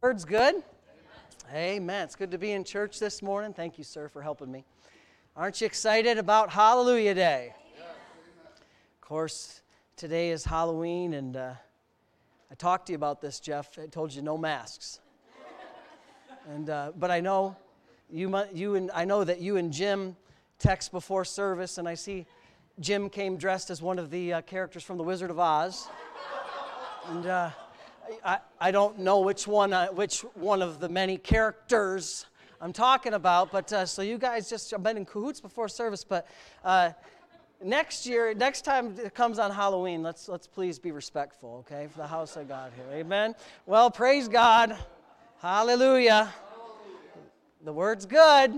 Word's good? Amen. It's good to be in church this morning. Thank you, sir, for helping me. Aren't you excited about Hallelujah Day? Of course, today is Halloween, and I talked to you about this, Jeff. I told you no masks. But I know I know that you and Jim text before service, and I see Jim came dressed as one of the characters from The Wizard of Oz. And I don't know which one of the many characters I'm talking about, but so you guys just have been in cahoots before service. But next time it comes on Halloween, let's please be respectful, okay, for the house of God here. Amen. Well, praise God. Hallelujah. The word's good.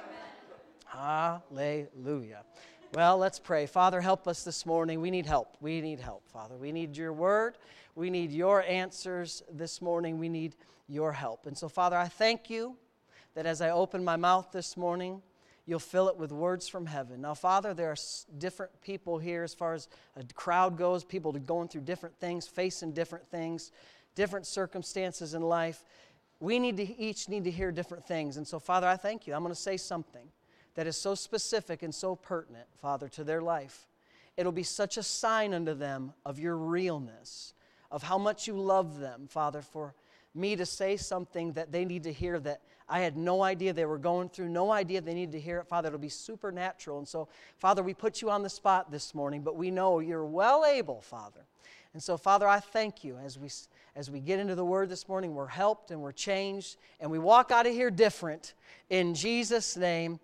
Hallelujah. Well, let's pray. Father, help us this morning. We need help. We need help, Father. We need your word. We need your answers this morning. We need your help. And so, Father, I thank you that as I open my mouth this morning, you'll fill it with words from heaven. Now, Father, there are different people here as far as a crowd goes, people going through different things, facing different things, different circumstances in life. We each need to hear different things. And so, Father, I thank you. I'm going to say something that is so specific and so pertinent, Father, to their life. It'll be such a sign unto them of your realness, of how much you love them, Father, for me to say something that they need to hear that I had no idea they were going through, no idea they needed to hear it. Father, it'll be supernatural. And so, Father, we put you on the spot this morning, but we know you're well able, Father. And so, Father, I thank you as we get into the Word this morning, we're helped and we're changed, and we walk out of here different. In Jesus' name,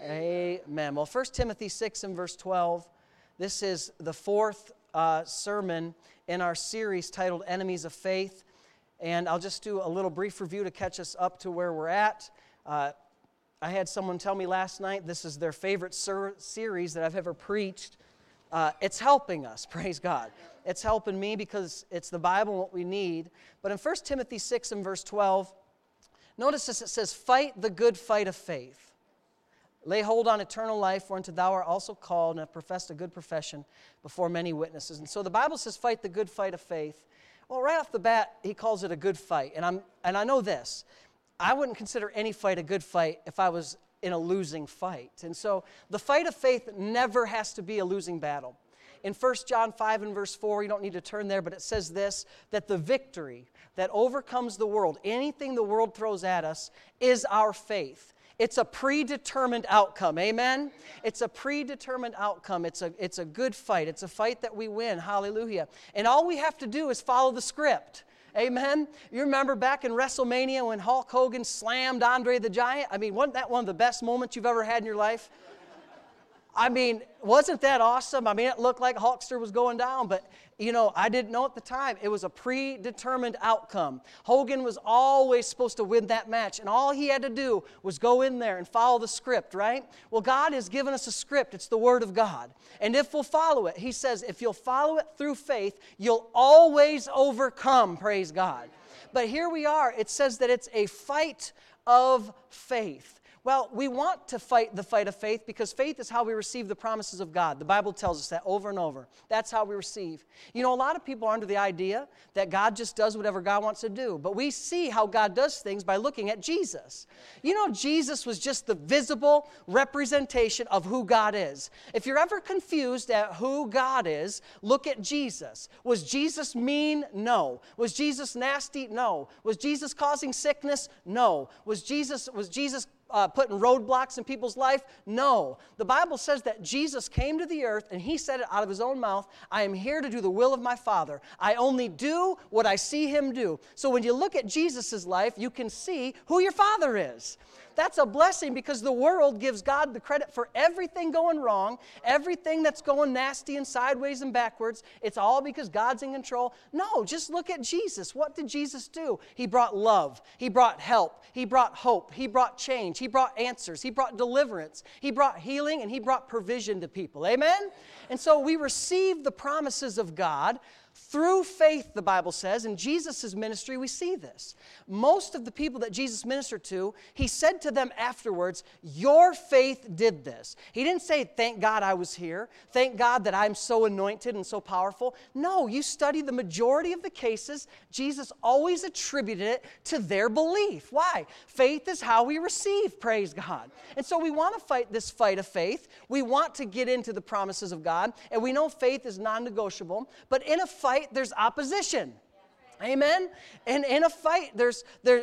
amen. Well, 1 Timothy 6 and verse 12, this is the fourth sermon in our series titled Enemies of Faith. And I'll just do a little brief review to catch us up to where we're at. I had someone tell me last night this is their favorite series that I've ever preached. It's helping us, praise God. It's helping me because it's the Bible and what we need. But in 1 Timothy 6 and verse 12, notice this, it says, "Fight the good fight of faith. Lay hold on eternal life, whereunto thou art also called, and have professed a good profession before many witnesses." And so the Bible says, fight the good fight of faith. Well, right off the bat, he calls it a good fight. And I know this. I wouldn't consider any fight a good fight if I was in a losing fight. And so the fight of faith never has to be a losing battle. In 1 John 5 and verse 4, you don't need to turn there, but it says this, that the victory that overcomes the world, anything the world throws at us, is our faith. It's a predetermined outcome, amen? It's a predetermined outcome. It's a good fight. It's a fight that we win, hallelujah. And all we have to do is follow the script, amen? You remember back in WrestleMania when Hulk Hogan slammed Andre the Giant? I mean, wasn't that one of the best moments you've ever had in your life? I mean, wasn't that awesome? I mean, it looked like Hulkster was going down, but, I didn't know at the time. It was a predetermined outcome. Hogan was always supposed to win that match, and all he had to do was go in there and follow the script, right? Well, God has given us a script. It's the Word of God. And if we'll follow it, He says, if you'll follow it through faith, you'll always overcome, praise God. But here we are. It says that it's a fight of faith. Well, we want to fight the fight of faith because faith is how we receive the promises of God. The Bible tells us that over and over. That's how we receive. A lot of people are under the idea that God just does whatever God wants to do. But we see how God does things by looking at Jesus. Jesus was just the visible representation of who God is. If you're ever confused at who God is, look at Jesus. Was Jesus mean? No. Was Jesus nasty? No. Was Jesus causing sickness? No. Was Jesus putting roadblocks in people's life? No. The Bible says that Jesus came to the earth and He said it out of His own mouth, "I am here to do the will of my Father. I only do what I see Him do." So when you look at Jesus' life, you can see who your Father is. That's a blessing because the world gives God the credit for everything going wrong, everything that's going nasty and sideways and backwards. It's all because God's in control. No, just look at Jesus. What did Jesus do? He brought love. He brought help. He brought hope. He brought change. He brought answers. He brought deliverance. He brought healing, and He brought provision to people. Amen? And so we receive the promises of God Through faith, the Bible says, in Jesus' ministry, we see this. Most of the people that Jesus ministered to, he said to them afterwards, your faith did this. He didn't say, thank God I was here. Thank God that I'm so anointed and so powerful. No, you study the majority of the cases, Jesus always attributed it to their belief. Why? Faith is how we receive, praise God. And so we want to fight this fight of faith. We want to get into the promises of God, and we know faith is non-negotiable, but in a fight, there's opposition. Amen? And in a fight, there's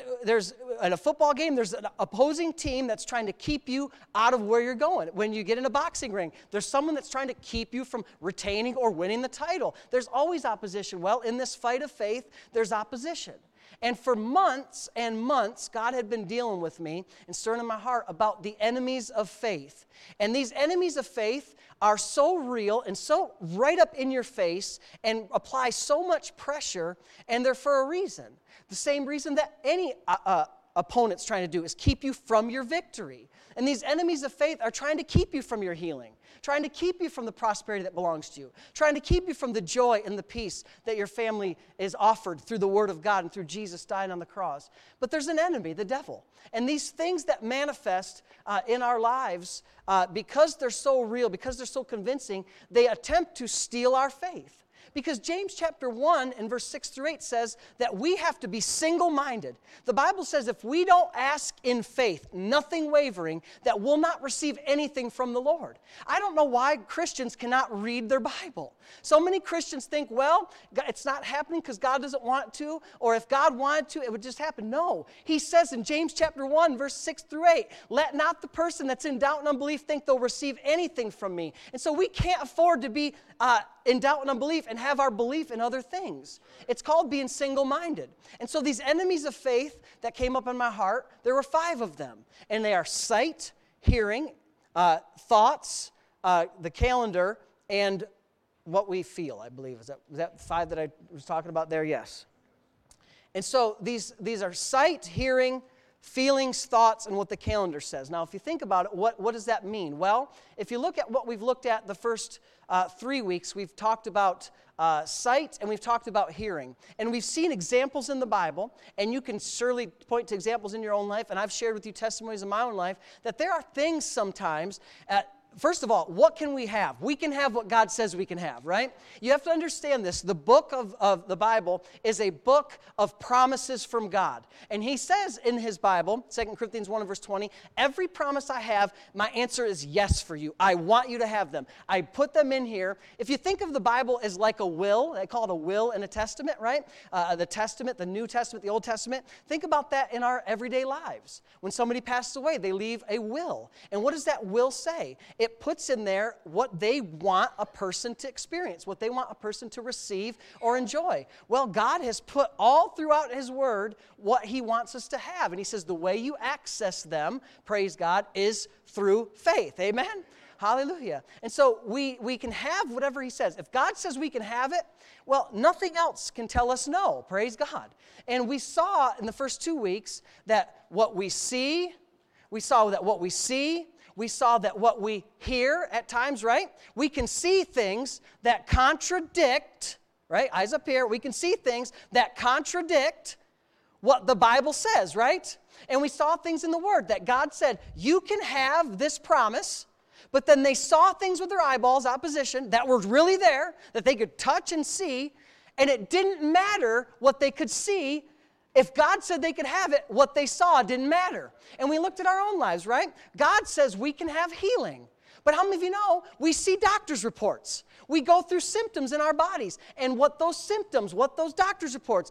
in a football game, there's an opposing team that's trying to keep you out of where you're going. When you get in a boxing ring, there's someone that's trying to keep you from retaining or winning the title. There's always opposition. Well, in this fight of faith, there's opposition. And for months and months, God had been dealing with me and stirring in my heart about the enemies of faith. And these enemies of faith are so real and so right up in your face and apply so much pressure, and they're for a reason. The same reason that any opponent's trying to do is keep you from your victory. And these enemies of faith are trying to keep you from your healing, trying to keep you from the prosperity that belongs to you, trying to keep you from the joy and the peace that your family is offered through the Word of God and through Jesus dying on the cross. But there's an enemy, the devil. And these things that manifest in our lives, because they're so real, because they're so convincing, they attempt to steal our faith. Because James chapter 1 and verse 6 through 8 says that we have to be single-minded. The Bible says if we don't ask in faith, nothing wavering, that we'll not receive anything from the Lord. I don't know why Christians cannot read their Bible. So many Christians think, well, it's not happening because God doesn't want it to, or if God wanted to, it would just happen. No. He says in James chapter 1, verse 6 through 8, let not the person that's in doubt and unbelief think they'll receive anything from me. And so we can't afford to be in doubt and unbelief and have our belief in other things. It's called being single-minded. And so these enemies of faith that came up in my heart, there were 5 of them. And they are sight, hearing, thoughts, the calendar, and what we feel, I believe. Was that 5 that I was talking about there? Yes. And so these are sight, hearing, feelings, thoughts, and what the calendar says. Now, if you think about it, what does that mean? Well, if you look at what we've looked at the first 3 weeks, we've talked about sight and we've talked about hearing. And we've seen examples in the Bible, and you can surely point to examples in your own life, and I've shared with you testimonies in my own life, that there are things sometimes first of all, what can we have? We can have what God says we can have, right? You have to understand this. The book of the Bible is a book of promises from God. And he says in his Bible, 2 Corinthians 1 verse 20, every promise I have, my answer is yes for you. I want you to have them. I put them in here. If you think of the Bible as like a will, they call it a will and a testament, right? The Testament, the New Testament, the Old Testament. Think about that in our everyday lives. When somebody passes away, they leave a will. And what does that will say? It puts in there what they want a person to experience, what they want a person to receive or enjoy. Well, God has put all throughout his word what he wants us to have. And he says the way you access them, praise God, is through faith. Amen? Hallelujah. And so we can have whatever he says. If God says we can have it, well, nothing else can tell us no. Praise God. And we saw in the first 2 weeks that what we see, we saw that what we see, we saw that what we hear at times, right? We can see things that contradict, right? Eyes up here. We can see things that contradict what the Bible says, right? And we saw things in the Word that God said, you can have this promise, but then they saw things with their eyeballs, opposition, that were really there, that they could touch and see, and it didn't matter what they could see. If God said they could have it, what they saw didn't matter. And we looked at our own lives, right? God says we can have healing. But how many of you know we see doctor's reports? We go through symptoms in our bodies. And what those symptoms, what those doctor's reports,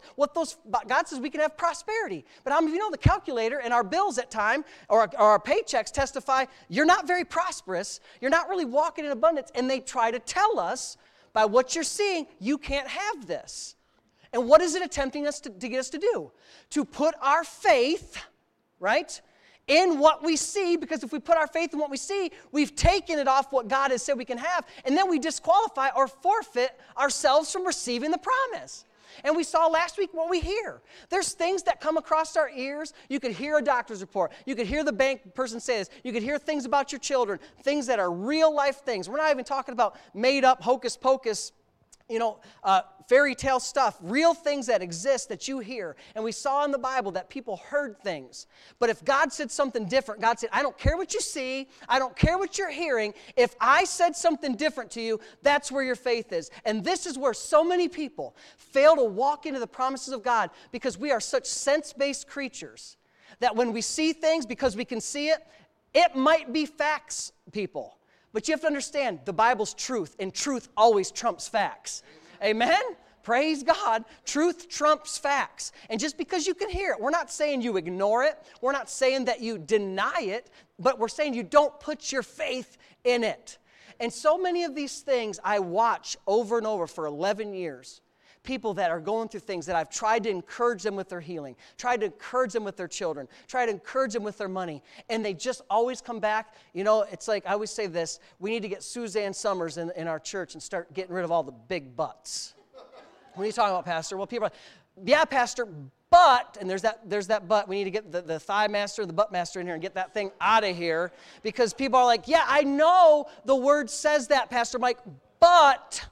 God says we can have prosperity. But how many of you know the calculator and our bills at time, or our paychecks testify, you're not very prosperous, you're not really walking in abundance, and they try to tell us by what you're seeing, you can't have this. And what is it attempting us to get us to do? To put our faith, right, in what we see, because if we put our faith in what we see, we've taken it off what God has said we can have, and then we disqualify or forfeit ourselves from receiving the promise. And we saw last week what we hear. There's things that come across our ears. You could hear a doctor's report. You could hear the bank person say this. You could hear things about your children, things that are real life things. We're not even talking about made up hocus pocus, fairy tale stuff, real things that exist that you hear. And we saw in the Bible that people heard things. But if God said something different, God said, I don't care what you see, I don't care what you're hearing. If I said something different to you, that's where your faith is. And this is where so many people fail to walk into the promises of God because we are such sense-based creatures that when we see things, because we can see it, it might be facts, people. But you have to understand, the Bible's truth, and truth always trumps facts. Amen? Praise God. Truth trumps facts. And just because you can hear it, we're not saying you ignore it. We're not saying that you deny it, but we're saying you don't put your faith in it. And so many of these things I watch over and over for 11 years. People that are going through things that I've tried to encourage them with their healing, tried to encourage them with their children, tried to encourage them with their money, and they just always come back. It's like I always say this, we need to get Suzanne Summers in our church and start getting rid of all the big butts. What are you talking about, Pastor? Well, people are, yeah, Pastor, but, and there's that but, we need to get the thigh master, the butt master in here and get that thing out of here, because people are like, yeah, I know the word says that, Pastor Mike, but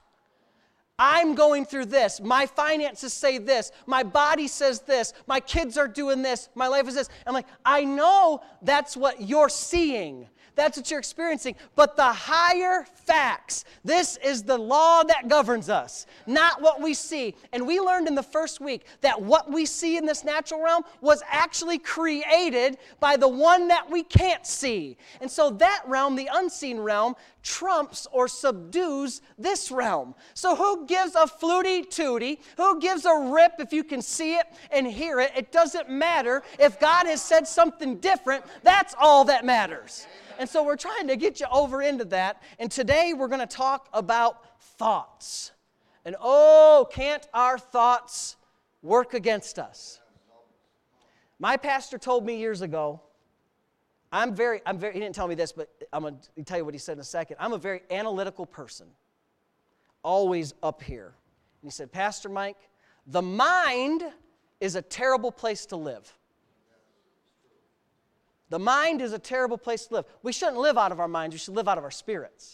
I'm going through this. My finances say this. My body says this. My kids are doing this. My life is this. I'm like, I know that's what you're seeing. That's what you're experiencing. But the higher facts, this is the law that governs us, not what we see. And we learned in the first week that what we see in this natural realm was actually created by the one that we can't see. And so that realm, the unseen realm, trumps or subdues this realm. So who gives a flutie tootie? Who gives a rip if you can see it and hear it? It doesn't matter. If God has said something different, that's all that matters. And so we're trying to get you over into that. And today we're going to talk about thoughts. And oh, can't our thoughts work against us? My pastor told me years ago, he didn't tell me this, but I'm going to tell you what he said in a second. I'm a very analytical person, always up here. And he said, Pastor Mike, the mind is a terrible place to live. The mind is a terrible place to live. We shouldn't live out of our minds. We should live out of our spirits.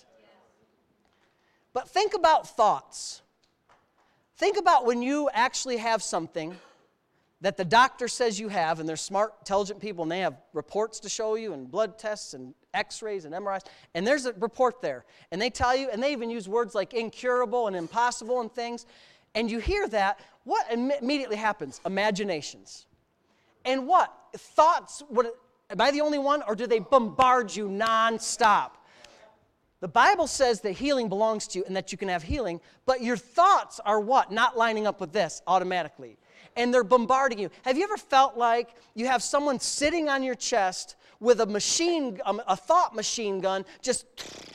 But think about thoughts. Think about when you actually have something that the doctor says you have, and they're smart, intelligent people, and they have reports to show you, and blood tests, and x-rays, and MRIs, and there's a report there, and they tell you, and they even use words like incurable and impossible and things, and you hear that, what immediately happens? Imaginations. And what? Thoughts, am I the only one, or do they bombard you nonstop? The Bible says that healing belongs to you and that you can have healing, but your thoughts are what? Not lining up with this automatically. And they're bombarding you. Have you ever felt like you have someone sitting on your chest with a thought machine gun, just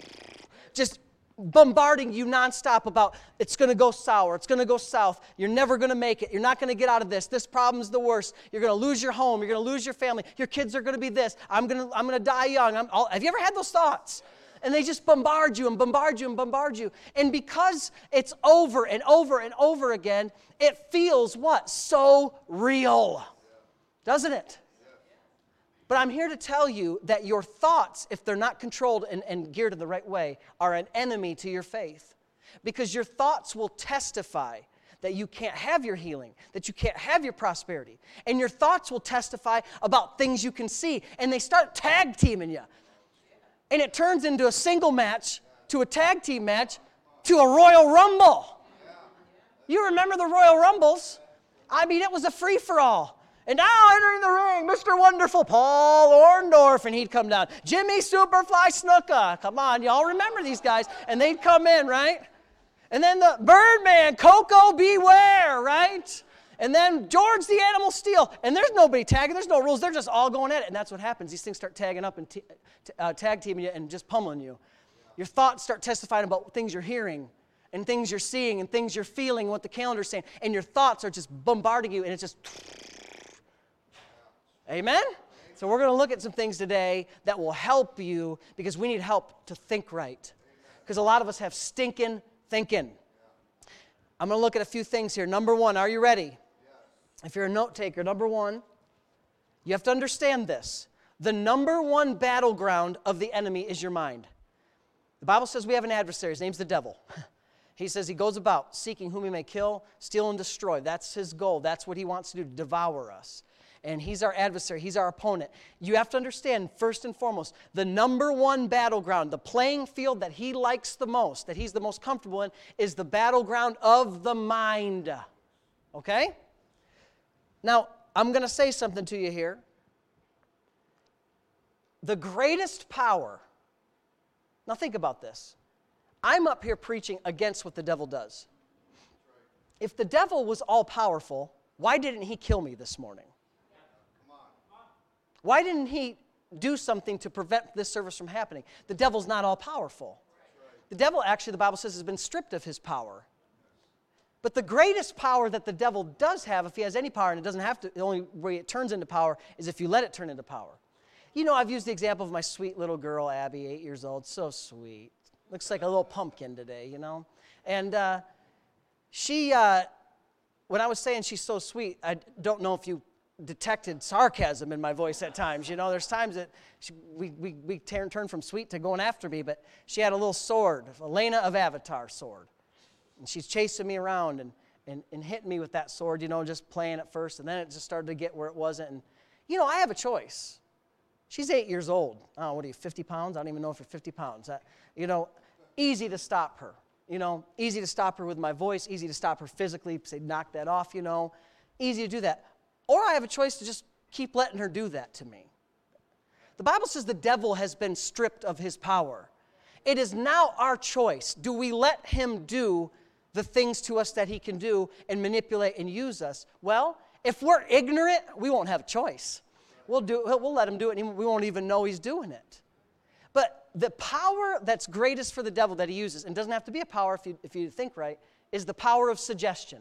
bombarding you nonstop about it's going to go sour, it's going to go south, you're never going to make it, you're not going to get out of this problem's the worst, you're going to lose your home, you're going to lose your family, your kids are going to be this, I'm going to die young. Have you ever had those thoughts? And they just bombard you and bombard you and bombard you. And because it's over and over and over again, it feels what? So real. Doesn't it? But I'm here to tell you that your thoughts, if they're not controlled and geared in the right way, are an enemy to your faith. Because your thoughts will testify that you can't have your healing, that you can't have your prosperity. And your thoughts will testify about things you can see. And they start tag teaming you. And it turns into a single match, to a tag team match, to a Royal Rumble. You remember the Royal Rumbles? I mean, it was a free-for-all. And now entering the ring, Mr. Wonderful, Paul Orndorff, and he'd come down. Jimmy Superfly Snuka. Come on, y'all remember these guys. And they'd come in, right? And then the Birdman, Coco Beware, right? And then George the Animal Steel. And there's nobody tagging. There's no rules. They're just all going at it. And that's what happens. These things start tagging up and tag teaming you and just pummeling you. Your thoughts start testifying about things you're hearing and things you're seeing and things you're feeling and what the calendar's saying. And your thoughts are just bombarding you, and it's just... Amen? So we're going to look at some things today that will help you, because we need help to think right. Because a lot of us have stinking thinking. I'm going to look at a few things here. Number one, are you ready? If you're a note taker, number one, you have to understand this. The number one battleground of the enemy is your mind. The Bible says we have an adversary. His name's the devil. He says he goes about seeking whom he may kill, steal, and destroy. That's his goal. That's what he wants to do, to devour us. And he's our adversary. He's our opponent. You have to understand, first and foremost, the number one battleground, the playing field that he likes the most, that he's the most comfortable in, is the battleground of the mind. Okay? Now, I'm going to say something to you here. The greatest power, now think about this. I'm up here preaching against what the devil does. If the devil was all-powerful, why didn't he kill me this morning? Why didn't he do something to prevent this service from happening? The devil's not all-powerful. The devil, actually, the Bible says, has been stripped of his power. But the greatest power that the devil does have, if he has any power, and it doesn't have to, the only way it turns into power is if you let it turn into power. You know, I've used the example of my sweet little girl, Abby, 8 years old, so sweet. Looks like a little pumpkin today, you know. And she, when I was saying she's so sweet, I don't know if you detected sarcasm in my voice at times. You know, there's times that we turn from sweet to going after me, but she had a little sword, a Lena of Avatar sword. And she's chasing me around and hitting me with that sword, you know, just playing at first, and then it just started to get where it wasn't. And, you know, I have a choice. She's 8 years old. Oh, what are you, 50 pounds? I don't even know if you're 50 pounds. You know, easy to stop her. You know, easy to stop her with my voice, easy to stop her physically, say, knock that off, you know. Easy to do that. Or I have a choice to just keep letting her do that to me. The Bible says the devil has been stripped of his power. It is now our choice. Do we let him do the things to us that he can do and manipulate and use us? Well, if we're ignorant, we won't have a choice. We'll let him do it, and we won't even know he's doing it. But the power that's greatest for the devil that he uses, and doesn't have to be a power if you think right, is the power of suggestion.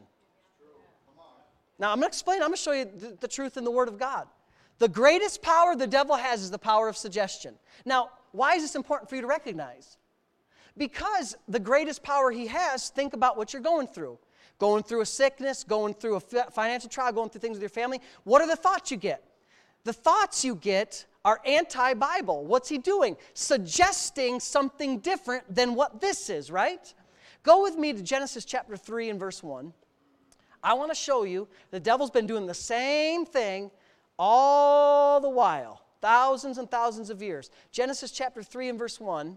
Now, I'm going to show you the truth in the Word of God. The greatest power the devil has is the power of suggestion. Now, why is this important for you to recognize? Because the greatest power he has, think about what you're going through. Going through a sickness, going through a financial trial, going through things with your family. What are the thoughts you get? The thoughts you get are anti-Bible. What's he doing? Suggesting something different than what this is, right? Go with me to Genesis chapter 3 and verse 1. I want to show you the devil's been doing the same thing all the while, thousands and thousands of years. Genesis chapter 3 and verse 1.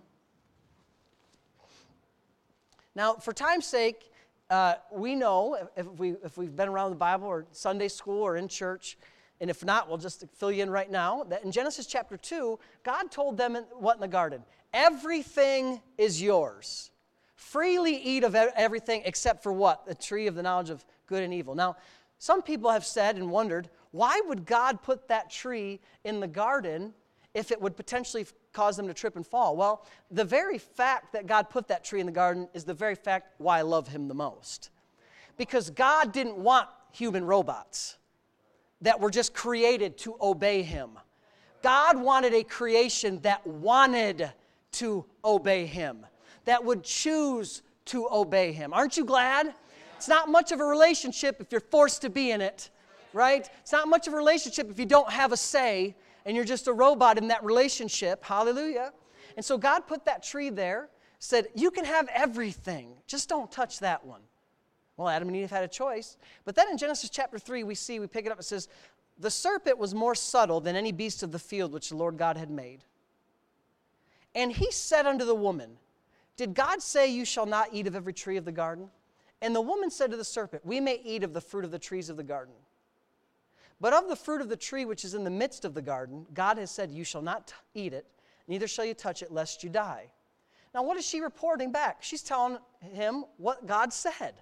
Now, for time's sake, we know, if we've been around the Bible or Sunday school or in church, and if not, we'll just fill you in right now, that in Genesis chapter 2, God told them what in the garden? Everything is yours. Freely eat of everything except for what? The tree of the knowledge of good and evil. Now, some people have said and wondered, why would God put that tree in the garden if it would potentially cause them to trip and fall? Well, the very fact that God put that tree in the garden is the very fact why I love him the most. Because God didn't want human robots that were just created to obey him. God wanted a creation that wanted to obey him, that would choose to obey him. Aren't you glad? It's not much of a relationship if you're forced to be in it, right? It's not much of a relationship if you don't have a say and you're just a robot in that relationship. Hallelujah. And so God put that tree there, said, you can have everything, just don't touch that one. Well, Adam and Eve had a choice. But then in Genesis chapter 3, we pick it up, it says, the serpent was more subtle than any beast of the field which the Lord God had made. And he said unto the woman, did God say you shall not eat of every tree of the garden? And the woman said to the serpent, we may eat of the fruit of the trees of the garden. But of the fruit of the tree which is in the midst of the garden, God has said, you shall not eat it, neither shall you touch it, lest you die. Now, what is she reporting back? She's telling him what God said.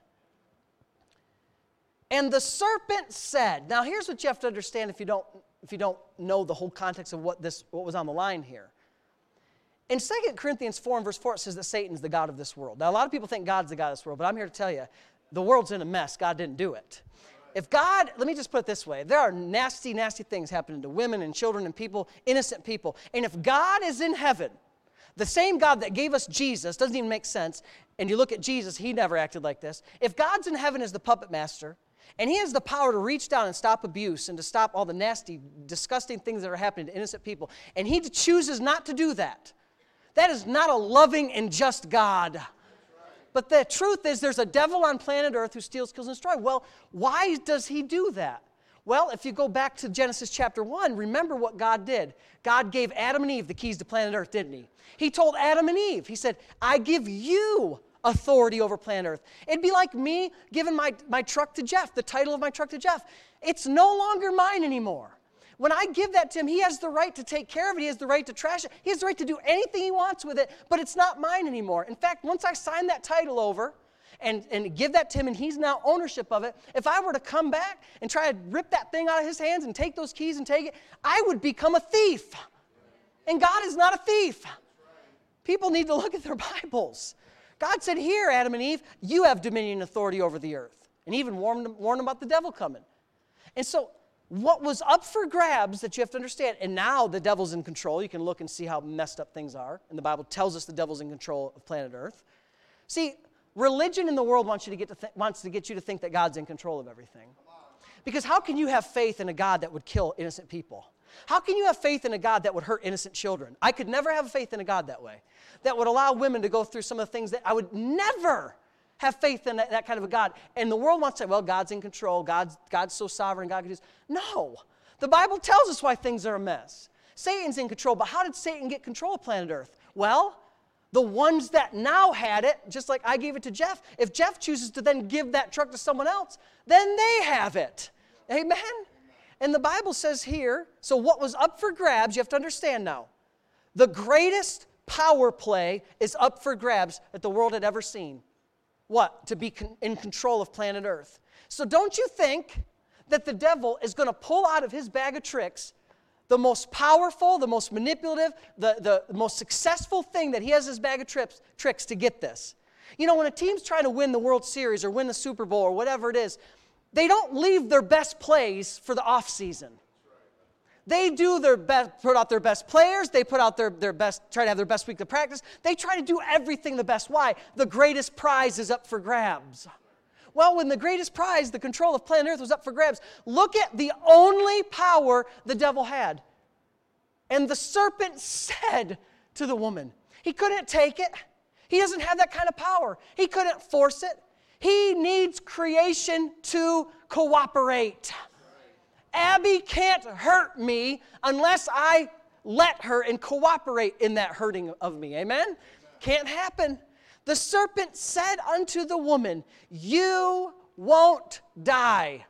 And the serpent said, now here's what you have to understand if you don't know the whole context of what was on the line here. In 2 Corinthians 4 and verse 4, it says that Satan's the god of this world. Now, a lot of people think God's the god of this world, but I'm here to tell you, the world's in a mess. God didn't do it. If God, let me just put it this way, there are nasty, nasty things happening to women and children and people, innocent people. And if God is in heaven, the same God that gave us Jesus, doesn't even make sense, and you look at Jesus, he never acted like this. If God's in heaven as the puppet master, and he has the power to reach down and stop abuse and to stop all the nasty, disgusting things that are happening to innocent people, and he chooses not to do that, that is not a loving and just God. But the truth is there's a devil on planet Earth who steals, kills, and destroys. Well, why does he do that? Well, if you go back to Genesis chapter 1, remember what God did. God gave Adam and Eve the keys to planet Earth, didn't he? He told Adam and Eve, he said, I give you authority over planet Earth. It'd be like me giving my truck to Jeff, the title of my truck to Jeff. It's no longer mine anymore. When I give that to him, he has the right to take care of it. He has the right to trash it. He has the right to do anything he wants with it, but it's not mine anymore. In fact, once I sign that title over and give that to him and he's now ownership of it, if I were to come back and try to rip that thing out of his hands and take those keys and take it, I would become a thief. And God is not a thief. People need to look at their Bibles. God said, here, Adam and Eve, you have dominion and authority over the earth. And even warned them about the devil coming. And so what was up for grabs that you have to understand, and now the devil's in control. You can look and see how messed up things are. And the Bible tells us the devil's in control of planet Earth. See, religion in the world wants to get you to think that God's in control of everything. Because how can you have faith in a God that would kill innocent people? How can you have faith in a God that would hurt innocent children? I could never have faith in a God that way, that would allow women to go through some of the things that I would never have faith in that kind of a God. And the world wants to say, well, God's in control. God's so sovereign. God can do this. No. The Bible tells us why things are a mess. Satan's in control. But how did Satan get control of planet Earth? Well, the ones that now had it, just like I gave it to Jeff, if Jeff chooses to then give that truck to someone else, then they have it. Amen? And the Bible says here, so what was up for grabs, you have to understand now, the greatest power play is up for grabs that the world had ever seen. What? To be in control of planet Earth. So don't you think that the devil is going to pull out of his bag of tricks the most powerful, the most manipulative, the most successful thing that he has in his bag of tricks to get this? You know, when a team's trying to win the World Series or win the Super Bowl or whatever it is, they don't leave their best plays for the off season. They do their best, put out their best players. They put out their best, try to have their best week of practice. They try to do everything the best. Why? The greatest prize is up for grabs. Well, when the greatest prize, the control of planet Earth, was up for grabs, look at the only power the devil had. And the serpent said to the woman, he couldn't take it. He doesn't have that kind of power. He couldn't force it. He needs creation to cooperate. Abby can't hurt me unless I let her and cooperate in that hurting of me. Amen? Can't happen. The serpent said unto the woman, you won't die.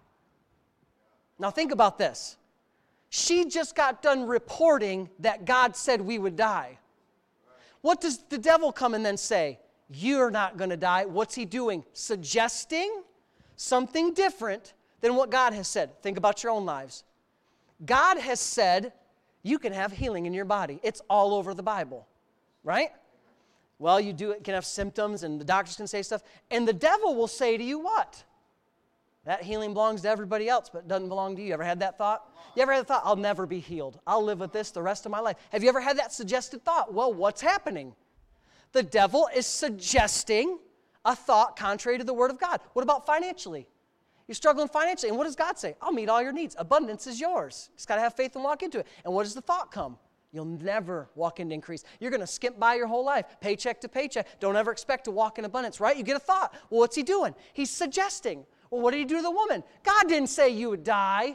Now think about this. She just got done reporting that God said we would die. What does the devil come and then say? You're not going to die. What's he doing? Suggesting something different than what God has said. Think about your own lives. God has said you can have healing in your body. It's all over the Bible, right? Well, you can have symptoms and the doctors can say stuff. And the devil will say to you what? That healing belongs to everybody else, but it doesn't belong to you. Ever had that thought? You ever had the thought, I'll never be healed. I'll live with this the rest of my life. Have you ever had that suggested thought? Well, what's happening? The devil is suggesting a thought contrary to the Word of God. What about financially? You're struggling financially, and what does God say? I'll meet all your needs. Abundance is yours. You just got to have faith and walk into it. And what does the thought come? You'll never walk into increase. You're going to skimp by your whole life, paycheck to paycheck. Don't ever expect to walk in abundance, right? You get a thought. Well, what's he doing? He's suggesting. Well, what did he do to the woman? God didn't say you would die.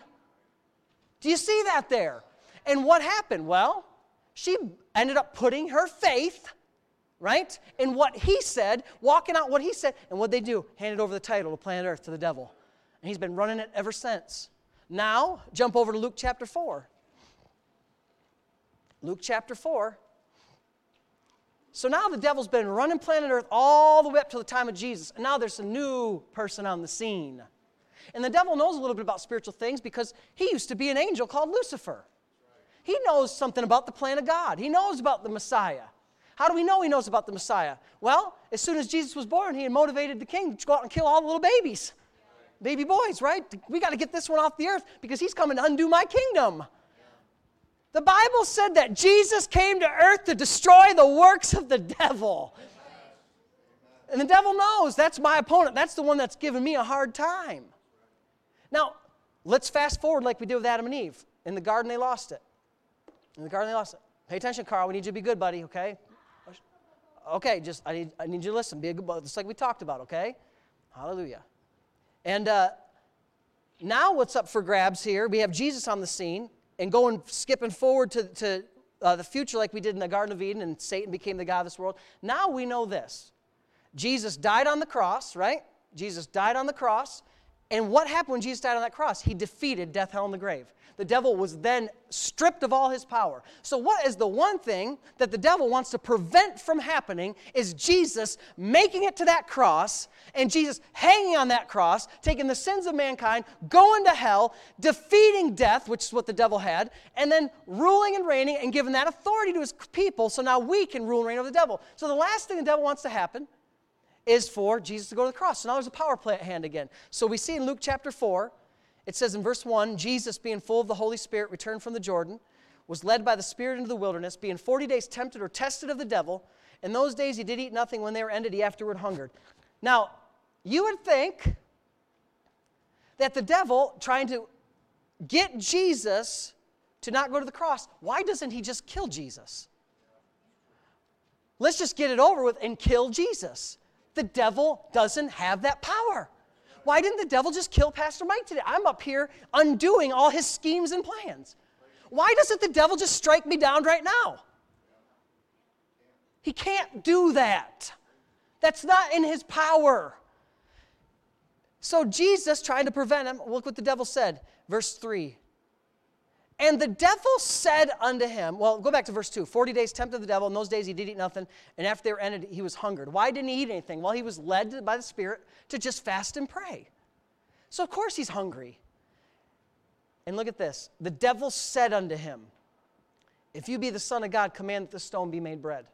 Do you see that there? And what happened? Well, she ended up putting her faith, right, in what he said, walking out what he said. And what'd they do? Handed over the title of planet Earth to the devil. And he's been running it ever since. Now, jump over to Luke chapter 4. Luke chapter 4. So now the devil's been running planet Earth all the way up to the time of Jesus. And now there's a new person on the scene. And the devil knows a little bit about spiritual things because he used to be an angel called Lucifer. He knows something about the plan of God. He knows about the Messiah. How do we know he knows about the Messiah? Well, as soon as Jesus was born, he had motivated the king to go out and kill all the little babies. Baby boys, right? We got to get this one off the earth because he's coming to undo my kingdom. The Bible said that Jesus came to earth to destroy the works of the devil. And the devil knows that's my opponent. That's the one that's giving me a hard time. Now, let's fast forward like we did with Adam and Eve. In the garden, they lost it. In the garden, they lost it. Pay attention, Carl. We need you to be good, buddy, okay? Okay, I need you to listen. Be a good boy, just like we talked about, okay? Hallelujah. And now what's up for grabs here? We have Jesus on the scene and skipping forward to the future like we did in the Garden of Eden, and Satan became the god of this world. Now we know this. Jesus died on the cross, right? Jesus died on the cross. And what happened when Jesus died on that cross? He defeated death, hell, and the grave. The devil was then stripped of all his power. So what is the one thing that the devil wants to prevent from happening is Jesus making it to that cross, and Jesus hanging on that cross, taking the sins of mankind, going to hell, defeating death, which is what the devil had, and then ruling and reigning and giving that authority to his people, so now we can rule and reign over the devil. So the last thing the devil wants to happen is for Jesus to go to the cross. So now there's a power play at hand again. So we see in Luke chapter 4, it says in verse 1, Jesus, being full of the Holy Spirit, returned from the Jordan, was led by the Spirit into the wilderness, being 40 days tempted or tested of the devil. In those days he did eat nothing. When they were ended, he afterward hungered. Now, you would think that the devil, trying to get Jesus to not go to the cross, why doesn't he just kill Jesus? Let's just get it over with and kill Jesus. The devil doesn't have that power. Why didn't the devil just kill Pastor Mike today? I'm up here undoing all his schemes and plans. Why doesn't the devil just strike me down right now? He can't do that. That's not in his power. So Jesus, trying to prevent him, look what the devil said. Verse 3. And the devil said unto him, well, go back to verse 2. 40 days tempted the devil. In those days he did eat nothing. And after they were ended, he was hungered. Why didn't he eat anything? Well, he was led by the Spirit to just fast and pray. So of course he's hungry. And look at this. The devil said unto him, if you be the Son of God, command that the stone be made bread.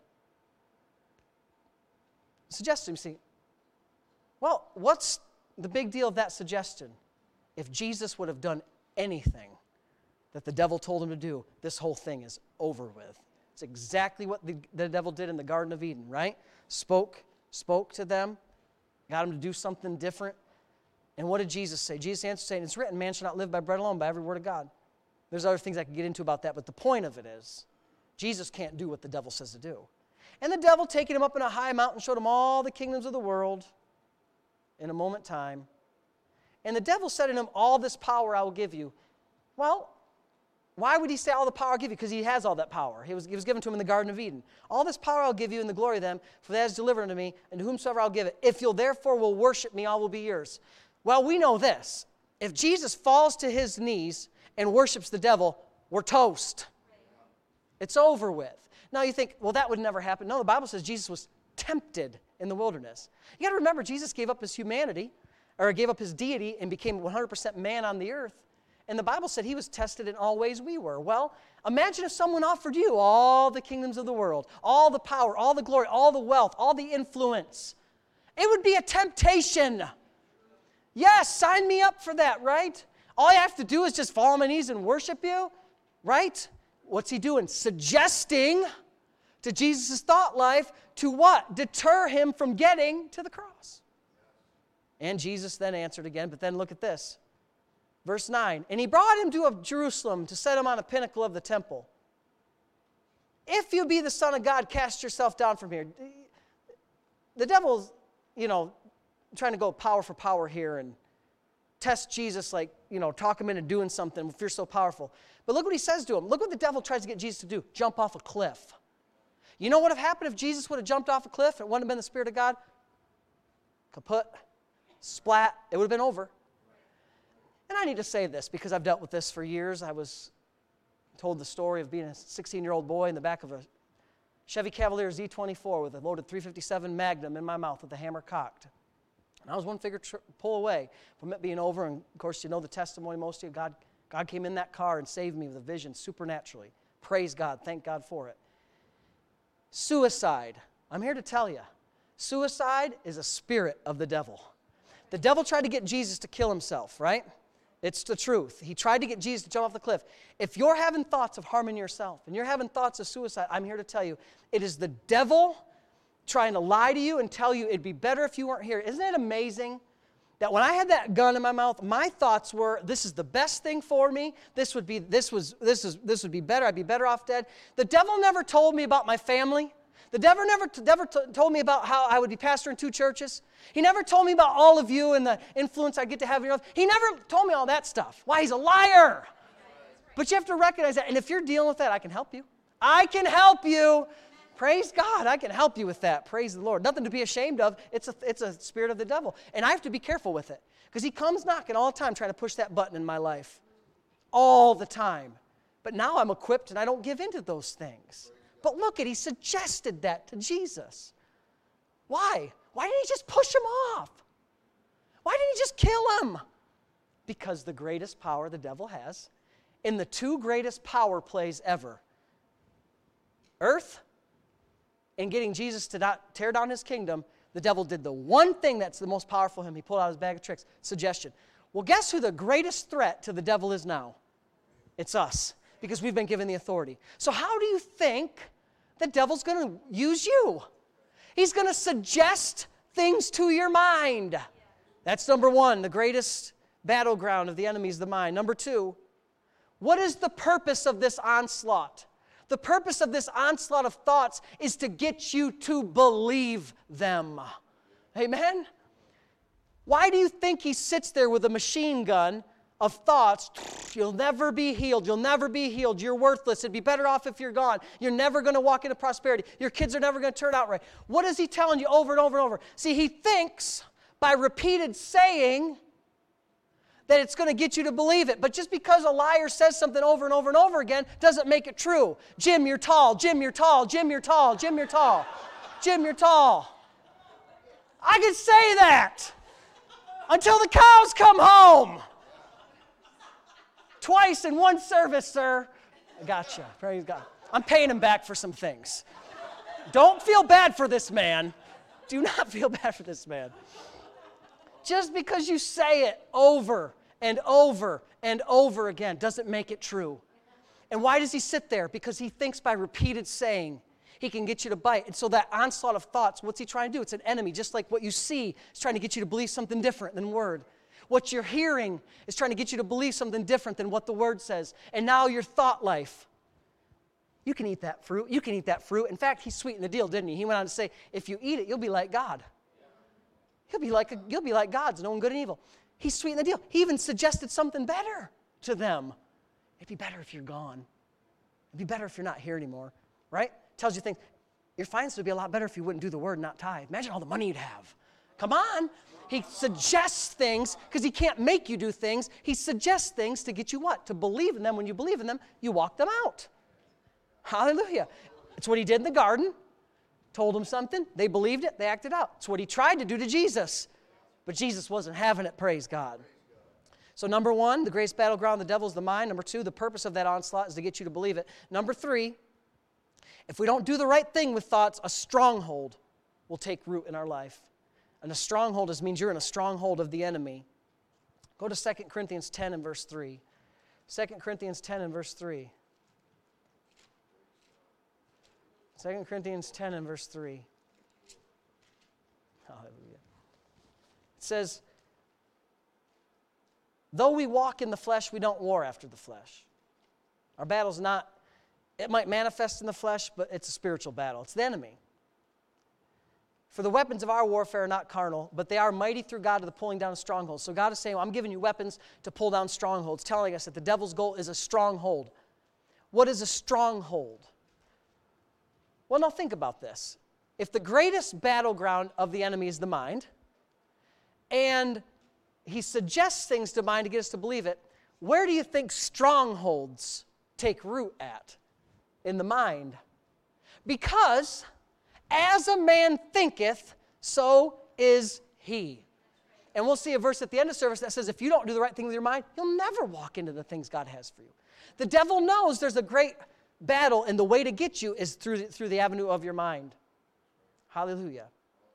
Suggestion, see. Well, what's the big deal of that suggestion? If Jesus would have done anything that the devil told him to do, this whole thing is over with. It's exactly what the devil did in the Garden of Eden, right? Spoke to them, got them to do something different. And what did Jesus say? Jesus answered saying, it's written, man shall not live by bread alone, by every word of God. There's other things I can get into about that, but the point of it is, Jesus can't do what the devil says to do. And the devil, taking him up in a high mountain, showed him all the kingdoms of the world in a moment time. And the devil said to him, all this power I will give you. Well, why would he say all the power I'll give you? Because he has all that power. It was given to him in the Garden of Eden. All this power I'll give you in the glory of them, for that is delivered unto me, and to whomsoever I'll give it. If you'll therefore will worship me, all will be yours. Well, we know this. If Jesus falls to his knees and worships the devil, we're toast. It's over with. Now you think, well, that would never happen. No, the Bible says Jesus was tempted in the wilderness. You got to remember, Jesus gave up his humanity, or gave up his deity, and became 100% man on the earth. And the Bible said he was tested in all ways we were. Well, imagine if someone offered you all the kingdoms of the world, all the power, all the glory, all the wealth, all the influence. It would be a temptation. Yes, sign me up for that, right? All I have to do is just fall on my knees and worship you, right? What's he doing? Suggesting to Jesus' thought life to what? Deter him from getting to the cross. And Jesus then answered again, but then look at this. Verse 9, and he brought him to Jerusalem to set him on a pinnacle of the temple. If you be the Son of God, cast yourself down from here. The devil's, trying to go power for power here and test Jesus, talk him into doing something if you're so powerful. But look what he says to him. Look what the devil tries to get Jesus to do. Jump off a cliff. You know what would have happened if Jesus would have jumped off a cliff? It wouldn't have been the Spirit of God. Kaput. Splat. It would have been over. And I need to say this because I've dealt with this for years. I was told the story of being a 16-year-old boy in the back of a Chevy Cavalier Z24 with a loaded .357 Magnum in my mouth with the hammer cocked. And I was one finger pull away from it being over. And, of course, you know the testimony, most of you. God came in that car and saved me with a vision supernaturally. Praise God. Thank God for it. Suicide. I'm here to tell you. Suicide is a spirit of the devil. The devil tried to get Jesus to kill himself, right? It's the truth. He tried to get Jesus to jump off the cliff. If you're having thoughts of harming yourself and you're having thoughts of suicide, I'm here to tell you, it is the devil trying to lie to you and tell you it'd be better if you weren't here. Isn't it amazing that when I had that gun in my mouth, my thoughts were, this is the best thing for me. This would be better. I'd be better off dead. The devil never told me about my family. The devil never told me about how I would be pastor in 2 churches. He never told me about all of you and the influence I get to have in your life. He never told me all that stuff. Why? He's a liar. But you have to recognize that. And if you're dealing with that, I can help you. I can help you. Praise God. I can help you with that. Praise the Lord. Nothing to be ashamed of. It's a spirit of the devil. And I have to be careful with it. Because he comes knocking all the time trying to push that button in my life. All the time. But now I'm equipped and I don't give in to those things. But look he suggested that to Jesus. Why? Why didn't he just push him off? Why didn't he just kill him? Because the greatest power the devil has, in the 2 greatest power plays ever, earth and getting Jesus to not tear down his kingdom, the devil did the one thing that's the most powerful for him. He pulled out his bag of tricks. Suggestion. Well, guess who the greatest threat to the devil is now? It's us, because we've been given the authority. So how do you think the devil's going to use you? He's going to suggest things to your mind. That's number 1. The greatest battleground of the enemy is the mind. Number 2, what is the purpose of this onslaught? The purpose of this onslaught of thoughts is to get you to believe them. Amen? Why do you think he sits there with a machine gun of thoughts? You'll never be healed. You'll never be healed. You're worthless. It'd be better off if you're gone. You're never going to walk into prosperity. Your kids are never going to turn out right. What is he telling you over and over and over? See, he thinks by repeated saying that it's going to get you to believe it. But just because a liar says something over and over and over again doesn't make it true. Jim, you're tall. Jim, you're tall. Jim, you're tall. Jim, you're tall. Jim, you're tall. I can say that until the cows come home. Twice in one service, sir. I gotcha. Praise God. I'm paying him back for some things. Don't feel bad for this man. Do not feel bad for this man. Just because you say it over and over and over again doesn't make it true. And why does he sit there? Because he thinks by repeated saying he can get you to bite. And so that onslaught of thoughts, what's he trying to do? It's an enemy, just like what you see is trying to get you to believe something different than Word. What you're hearing is trying to get you to believe something different than what the Word says. And now your thought life. You can eat that fruit. You can eat that fruit. In fact, he sweetened the deal, didn't he? He went on to say, if you eat it, you'll be like God. You'll be like gods, knowing good and evil. He sweetened the deal. He even suggested something better to them. It'd be better if you're gone. It'd be better if you're not here anymore, right? Tells you things. Your finances would be a lot better if you wouldn't do the Word, not tithe. Imagine all the money you'd have. Come on. He suggests things because he can't make you do things. He suggests things to get you what? To believe in them. When you believe in them, you walk them out. Hallelujah. It's what he did in the garden. Told them something. They believed it. They acted out. It's what he tried to do to Jesus. But Jesus wasn't having it, praise God. So number 1, the greatest battleground of the devil is the mind. Number 2, the purpose of that onslaught is to get you to believe it. Number 3, if we don't do the right thing with thoughts, a stronghold will take root in our life. And a stronghold means you're in a stronghold of the enemy. Go to 2 Corinthians 10 and verse 3. 2 Corinthians 10 and verse 3. 2 Corinthians 10 and verse 3. Hallelujah. It says, though we walk in the flesh, we don't war after the flesh. Our battle's not, it might manifest in the flesh, but it's a spiritual battle. It's the enemy. For the weapons of our warfare are not carnal, but they are mighty through God to the pulling down of strongholds. So God is saying, well, I'm giving you weapons to pull down strongholds, telling us that the devil's goal is a stronghold. What is a stronghold? Well, now think about this. If the greatest battleground of the enemy is the mind, and he suggests things to mind to get us to believe it, where do you think strongholds take root at? In the mind. Because as a man thinketh, so is he. And we'll see a verse at the end of service that says if you don't do the right thing with your mind, you'll never walk into the things God has for you. The devil knows there's a great battle, and the way to get you is through the avenue of your mind. Hallelujah.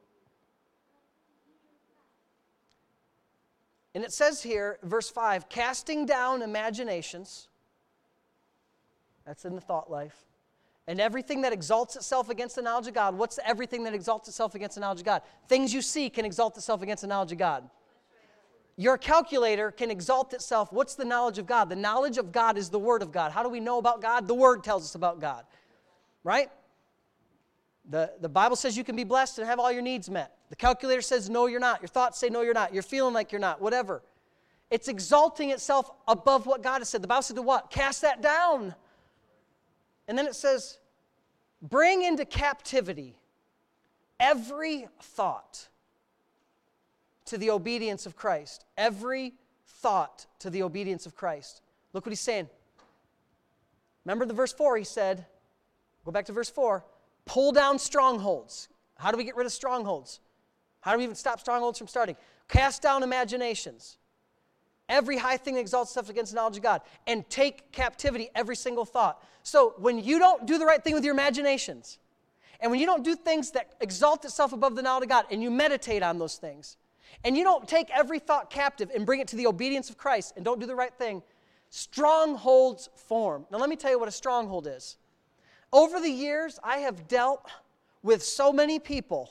And it says here, verse 5, casting down imaginations, that's in the thought life, and everything that exalts itself against the knowledge of God. What's everything that exalts itself against the knowledge of God? Things you see can exalt itself against the knowledge of God. Your calculator can exalt itself. What's the knowledge of God? The knowledge of God is the Word of God. How do we know about God? The Word tells us about God, right? The Bible says you can be blessed and have all your needs met. The calculator says, no, you're not. Your thoughts say, no, you're not. You're feeling like you're not, whatever. It's exalting itself above what God has said. The Bible said to what? Cast that down. And then it says, bring into captivity every thought to the obedience of Christ. Every thought to the obedience of Christ. Look what he's saying. Remember the verse 4, he said, go back to verse 4, pull down strongholds. How do we get rid of strongholds? How do we even stop strongholds from starting? Cast down imaginations. Every high thing that exalts itself against the knowledge of God. And take captivity every single thought. So when you don't do the right thing with your imaginations, and when you don't do things that exalt itself above the knowledge of God, and you meditate on those things, and you don't take every thought captive and bring it to the obedience of Christ, and don't do the right thing, strongholds form. Now let me tell you what a stronghold is. Over the years, I have dealt with so many people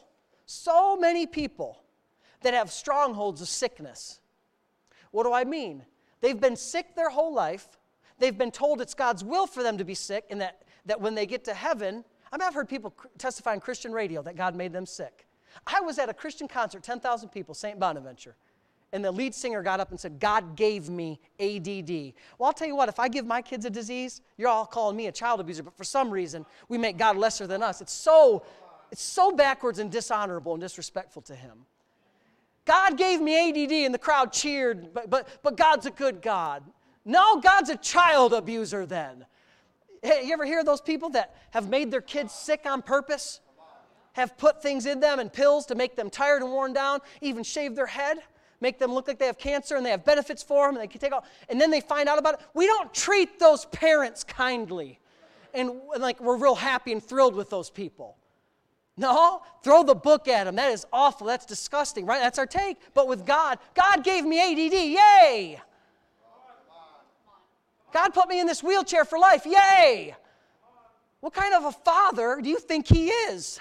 that have strongholds of sickness. What do I mean? They've been sick their whole life. They've been told it's God's will for them to be sick, and that when they get to heaven, I've heard people testify on Christian radio that God made them sick. I was at a Christian concert, 10,000 people, St. Bonaventure, and the lead singer got up and said, God gave me ADD. Well, I'll tell you what, if I give my kids a disease, you're all calling me a child abuser, but for some reason, we make God lesser than us. It's so backwards and dishonorable and disrespectful to Him. God gave me ADD, and the crowd cheered, but God's a good God. No, God's a child abuser then. Hey, you ever hear those people that have made their kids sick on purpose? Have put things in them and pills to make them tired and worn down, even shave their head, make them look like they have cancer, and they have benefits for them, and they can take all, and then they find out about it. We don't treat those parents kindly, and like we're real happy and thrilled with those people. No, throw the book at them. That is awful. That's disgusting, right? That's our take. But with God, God gave me ADD. Yay! God put me in this wheelchair for life. Yay! What kind of a father do you think He is?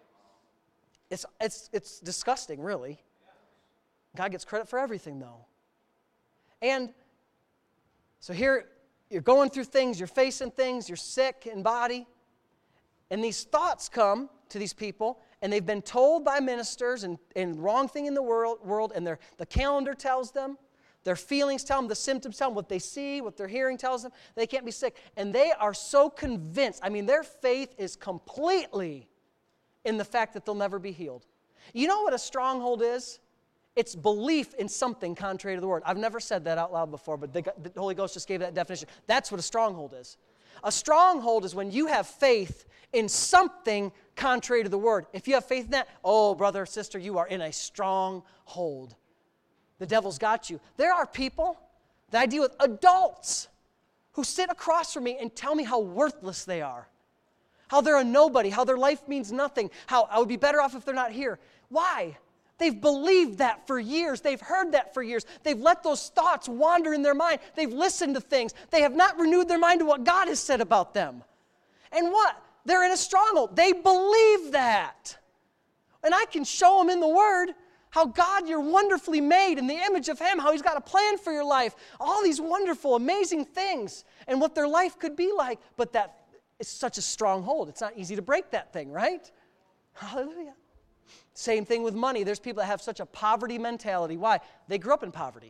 It's disgusting, really. God gets credit for everything, though. And so here, you're going through things, you're facing things, you're sick in body, and these thoughts come to these people, and they've been told by ministers and wrong thing in the world, and the calendar tells them, their feelings tell them, the symptoms tell them, what they see, what they're hearing tells them, they can't be sick. And they are so convinced, their faith is completely in the fact that they'll never be healed. You know what a stronghold is? It's belief in something contrary to the Word. I've never said that out loud before, but the Holy Ghost just gave that definition. That's what a stronghold is. A stronghold is when you have faith in something contrary to the Word. If you have faith in that, oh, brother or sister, you are in a stronghold. The devil's got you. There are people that I deal with, adults, who sit across from me and tell me how worthless they are, how they're a nobody, how their life means nothing, how I would be better off if they're not here. Why? They've believed that for years. They've heard that for years. They've let those thoughts wander in their mind. They've listened to things. They have not renewed their mind to what God has said about them. And what? They're in a stronghold. They believe that. And I can show them in the Word how God, you're wonderfully made in the image of Him, how He's got a plan for your life, all these wonderful, amazing things, and what their life could be like. But that is such a stronghold. It's not easy to break that thing, right? Hallelujah. Same thing with money. There's people that have such a poverty mentality. Why? They grew up in poverty.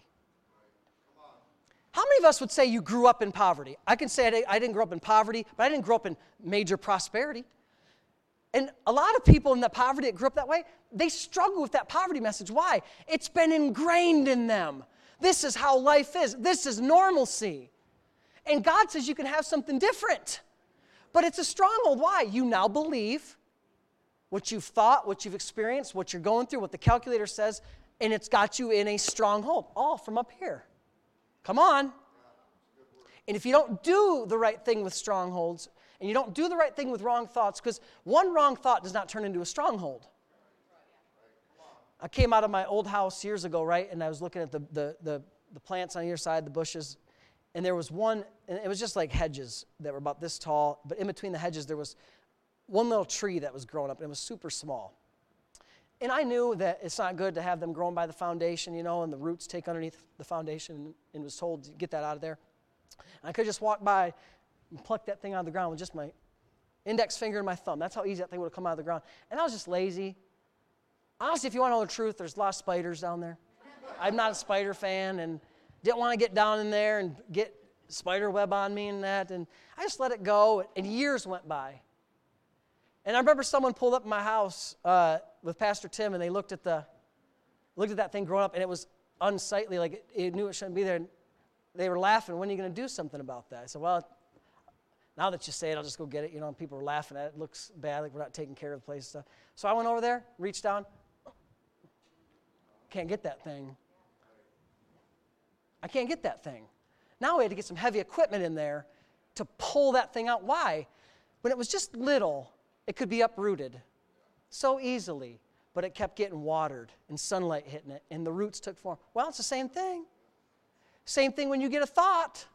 How many of us would say you grew up in poverty? I can say I didn't grow up in poverty, but I didn't grow up in major prosperity. And a lot of people in that poverty that grew up that way, they struggle with that poverty message. Why? It's been ingrained in them. This is how life is. This is normalcy. And God says you can have something different. But it's a stronghold. Why? You now believe what you've thought, what you've experienced, what you're going through, what the calculator says, and it's got you in a stronghold, all from up here. Come on. And if you don't do the right thing with strongholds, and you don't do the right thing with wrong thoughts, because one wrong thought does not turn into a stronghold. I came out of my old house years ago, right, and I was looking at the plants on either side, the bushes, and there was one, and it was just like hedges that were about this tall, but in between the hedges there was one little tree that was growing up, and it was super small. And I knew that it's not good to have them growing by the foundation, and the roots take underneath the foundation, and was told to get that out of there. And I could just walk by and pluck that thing out of the ground with just my Index finger and my thumb. That's how easy that thing would have come out of the ground. And I was just lazy. Honestly, if you want to know the truth, there's a lot of spiders down there. I'm not a spider fan and didn't want to get down in there and get spider web on me and that. And I just let it go, and years went by. And I remember someone pulled up in my house with Pastor Tim, and they looked at that thing growing up, and it was unsightly, like it knew it shouldn't be there. And they were laughing, when are you going to do something about that? I said, well, now that you say it, I'll just go get it. You know, and people were laughing at it. It looks bad, like we're not taking care of the place and stuff. So I went over there, reached down. Can't get that thing. I can't get that thing. Now we had to get some heavy equipment in there to pull that thing out. Why? When it was just little, it could be uprooted so easily, but it kept getting watered and sunlight hitting it, and the roots took form. Well, it's the same thing. Same thing when you get a thought.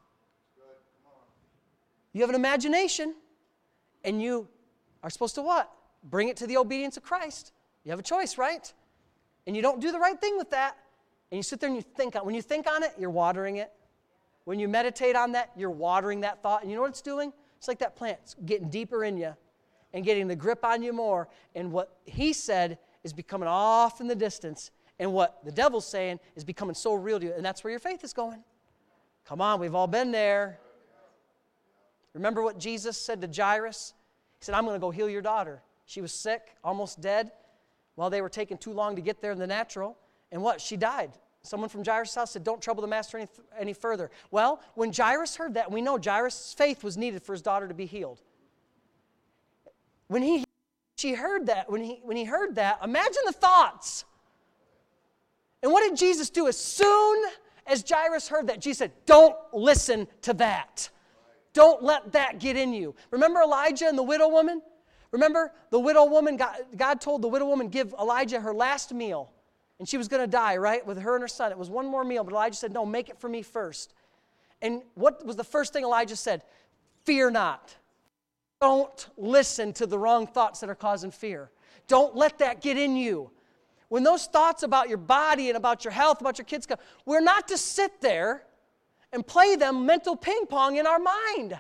You have an imagination, and you are supposed to what? Bring it to the obedience of Christ. You have a choice, right? And you don't do the right thing with that, and you sit there and you think on it. When you think on it, you're watering it. When you meditate on that, you're watering that thought. And you know what it's doing? It's like that plant. It's getting deeper in you and getting the grip on you more. And what he said is becoming off in the distance. And what the devil's saying is becoming so real to you. And that's where your faith is going. Come on, we've all been there. Remember what Jesus said to Jairus? He said, I'm going to go heal your daughter. She was sick, almost dead. Well, they were taking too long to get there in the natural. And what? She died. Someone from Jairus' house said, don't trouble the master any further. Well, when Jairus heard that, we know Jairus' faith was needed for his daughter to be healed. When he heard that, imagine the thoughts. And what did Jesus do? As soon as Jairus heard that, Jesus said, don't listen to that. Don't let that get in you. Remember Elijah and the widow woman? Remember the widow woman, God told the widow woman, give Elijah her last meal. And she was going to die, right, with her and her son. It was one more meal, but Elijah said, no, make it for me first. And what was the first thing Elijah said? Fear not. Don't listen to the wrong thoughts that are causing fear. Don't let that get in you. When those thoughts about your body and about your health, about your kids come, we're not to sit there and play them mental ping pong in our mind.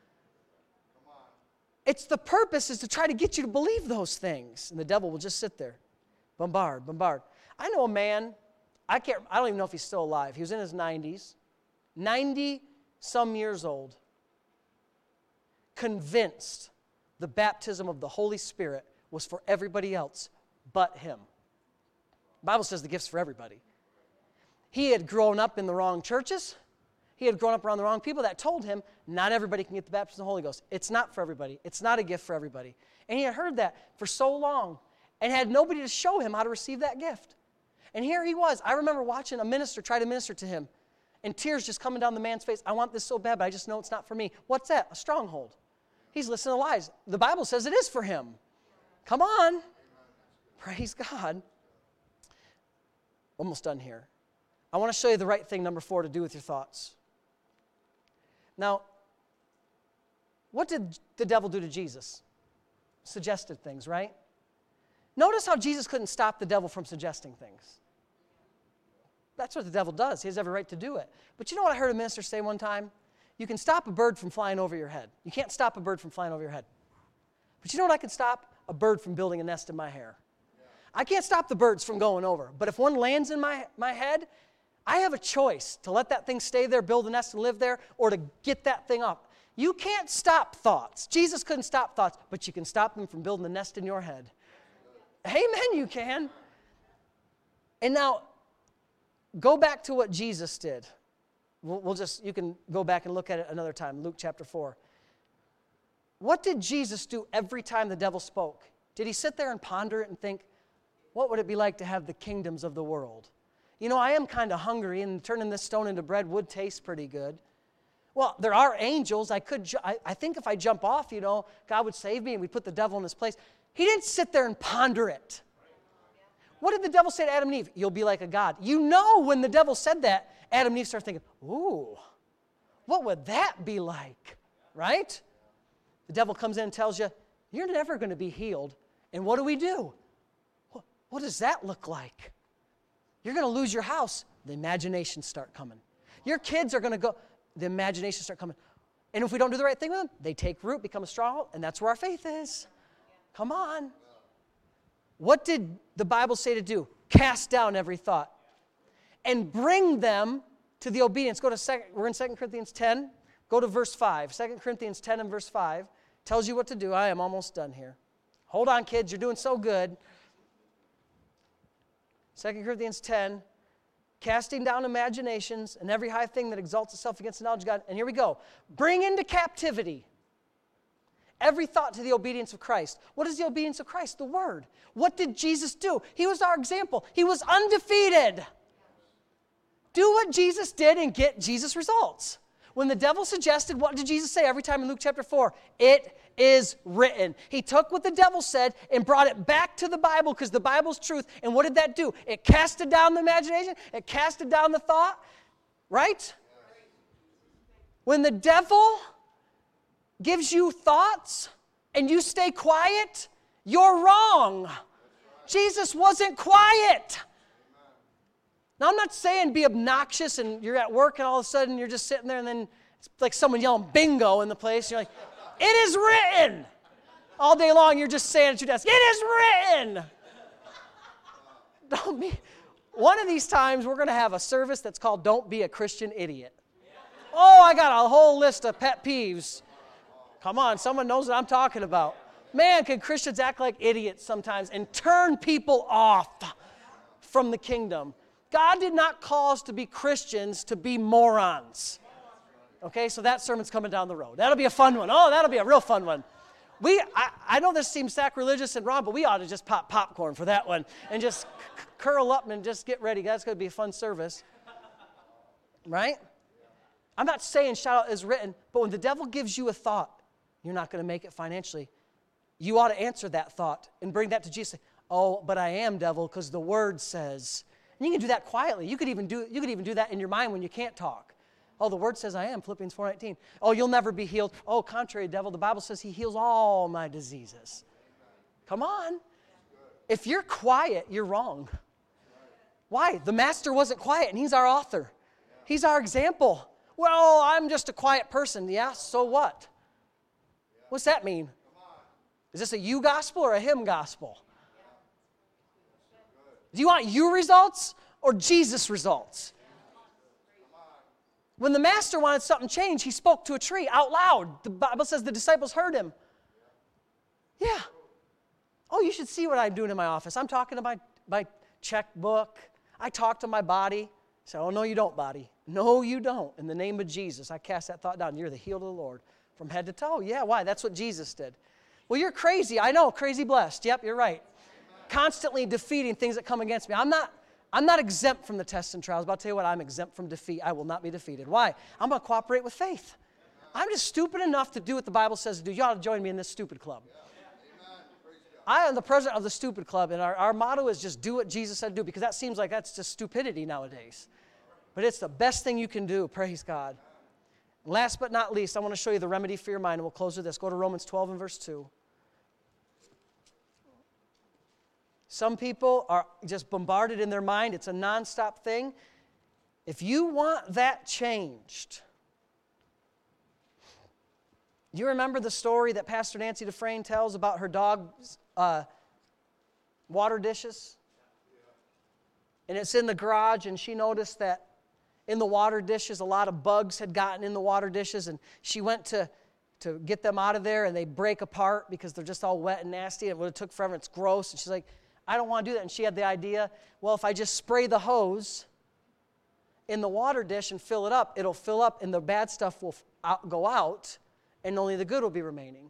It's the purpose is to try to get you to believe those things. And the devil will just sit there. Bombard. I know a man, I don't even know if he's still alive. He was in his 90s, 90-some years old, convinced the baptism of the Holy Spirit was for everybody else but him. The Bible says the gift's for everybody. He had grown up in the wrong churches. He had grown up around the wrong people that told him not everybody can get the baptism of the Holy Ghost. It's not for everybody. It's not a gift for everybody. And he had heard that for so long and had nobody to show him how to receive that gift. And here he was. I remember watching a minister try to minister to him, and tears just coming down the man's face. I want this so bad, but I just know it's not for me. What's that? A stronghold. He's listening to lies. The Bible says it is for him. Come on. Praise God. Almost done here. I want to show you the right thing, number 4, to do with your thoughts. Now, what did the devil do to Jesus? Suggested things, right? Notice how Jesus couldn't stop the devil from suggesting things. That's what the devil does. He has every right to do it. But you know what I heard a minister say one time? You can stop a bird from flying over your head. You can't stop a bird from flying over your head. But you know what I can stop? A bird from building a nest in my hair. I can't stop the birds from going over. But if one lands in my head, I have a choice to let that thing stay there, build a nest and live there, or to get that thing up. You can't stop thoughts. Jesus couldn't stop thoughts, but you can stop them from building a nest in your head. Amen, you can. And now, go back to what Jesus did. You can go back and look at it another time, Luke chapter 4. What did Jesus do every time the devil spoke? Did he sit there and ponder it and think, what would it be like to have the kingdoms of the world? You know, I am kind of hungry, and turning this stone into bread would taste pretty good. Well, there are angels. I think if I jump off, you know, God would save me, and we'd put the devil in his place. He didn't sit there and ponder it. What did the devil say to Adam and Eve? You'll be like a god. You know, when the devil said that, Adam and Eve started thinking, ooh, what would that be like? Right? The devil comes in and tells you, you're never going to be healed. And what do? What does that look like? You're going to lose your house. The imaginations start coming. Your kids are going to go. The imaginations start coming. And if we don't do the right thing with them, they take root, become a stronghold, and that's where our faith is. Come on. What did the Bible say to do? Cast down every thought and bring them to the obedience. We're in 2 Corinthians 10. Go to verse 5. 2 Corinthians 10 and verse 5 tells you what to do. I am almost done here. Hold on, kids. You're doing so good. 2 Corinthians 10, casting down imaginations and every high thing that exalts itself against the knowledge of God. And here we go. Bring into captivity every thought to the obedience of Christ. What is the obedience of Christ? The Word. What did Jesus do? He was our example. He was undefeated. Do what Jesus did and get Jesus results. When the devil suggested, what did Jesus say every time in Luke chapter 4? It is written. He took what the devil said and brought it back to the Bible because the Bible's truth. And what did that do? It casted down the imagination. It casted down the thought. Right? When the devil gives you thoughts and you stay quiet, you're wrong. Jesus wasn't quiet. Now, I'm not saying be obnoxious and you're at work and all of a sudden you're just sitting there and then it's like someone yelling bingo in the place. You're like, it is written. All day long you're just saying at your desk, it is written. Don't be. One of these times we're going to have a service that's called Don't Be a Christian Idiot. Oh, I got a whole list of pet peeves. Come on, someone knows what I'm talking about. Man, can Christians act like idiots sometimes and turn people off from the kingdom? God did not call us to be Christians to be morons. Okay, so that sermon's coming down the road. That'll be a fun one. Oh, that'll be a real fun one. I know this seems sacrilegious and wrong, but we ought to just pop popcorn for that one and just curl up and just get ready. That's going to be a fun service. Right? I'm not saying shout out is written, but when the devil gives you a thought, you're not going to make it financially. You ought to answer that thought and bring that to Jesus. Oh, but I am, devil, because the Word says. And you can do that quietly. You could even do that in your mind when you can't talk. Oh, the Word says I am, Philippians 4:19. Oh, you'll never be healed. Oh, contrary, devil, the Bible says He heals all my diseases. Come on. If you're quiet, you're wrong. Why? The Master wasn't quiet, and He's our author. He's our example. Well, I'm just a quiet person. Yeah, so what? What's that mean? Is this a you gospel or a him gospel? Do you want you results or Jesus results? When the Master wanted something changed, He spoke to a tree out loud. The Bible says the disciples heard Him. Yeah. Oh, you should see what I'm doing in my office. I'm talking to my checkbook. I talk to my body. I say, oh, no, you don't, body. No, you don't. In the name of Jesus, I cast that thought down. You're the healed of the Lord from head to toe. Yeah, why? That's what Jesus did. Well, you're crazy. I know, crazy blessed. Yep, you're right. Constantly defeating things that come against me. I'm not exempt from the tests and trials, but I'll tell you what, I'm exempt from defeat. I will not be defeated. Why? I'm going to cooperate with faith. I'm just stupid enough to do what the Bible says to do. You ought to join me in this stupid club. I am the president of the stupid club, and our motto is just do what Jesus said to do, because that seems like that's just stupidity nowadays. But it's the best thing you can do. Praise God. And last but not least, I want to show you the remedy for your mind, and we'll close with this. Go to Romans 12 and verse 2. Some people are just bombarded in their mind. It's a nonstop thing. If you want that changed, you remember the story that Pastor Nancy Dufresne tells about her dog's water dishes? And it's in the garage, and she noticed that in the water dishes, a lot of bugs had gotten in the water dishes, and she went to get them out of there, and they break apart because they're just all wet and nasty, and it took forever. It's gross. And she's like, I don't want to do that. And she had the idea, well, if I just spray the hose in the water dish and fill it up, it'll fill up, and the bad stuff will go out, and only the good will be remaining.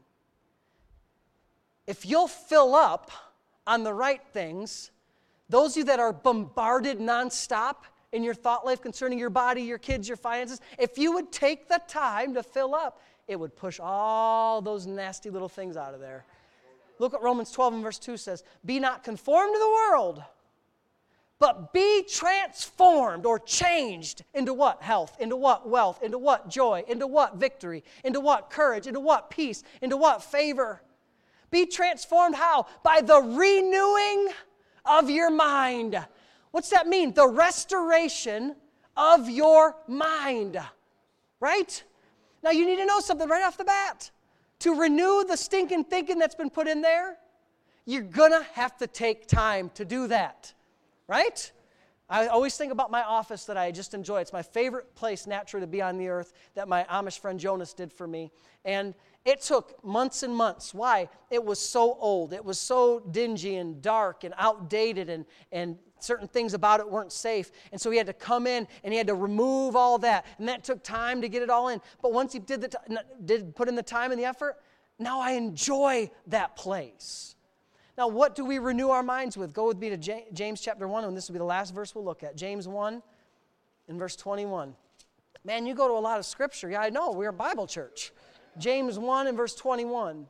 If you'll fill up on the right things, those of you that are bombarded nonstop in your thought life concerning your body, your kids, your finances, if you would take the time to fill up, it would push all those nasty little things out of there. Look what Romans 12 and verse 2 says. Be not conformed to the world, but be transformed or changed into what? Health. Into what? Wealth. Into what? Joy. Into what? Victory. Into what? Courage. Into what? Peace. Into what? Favor. Be transformed how? By the renewing of your mind. What's that mean? The restoration of your mind. Right? Now you need to know something right off the bat. To renew the stinking thinking that's been put in there, you're going to have to take time to do that, right? I always think about my office that I just enjoy. It's my favorite place naturally to be on the earth that my Amish friend Jonas did for me. And it took months and months. Why? It was so old. It was so dingy and dark and outdated, and certain things about it weren't safe. And so he had to come in and he had to remove all that. And that took time to get it all in. But once he did put in the time and the effort, now I enjoy that place. Now, what do we renew our minds with? Go with me to James chapter 1, and this will be the last verse we'll look at. James 1 in verse 21. Man, you go to a lot of scripture. Yeah, I know. We're a Bible church. James 1 and verse 21.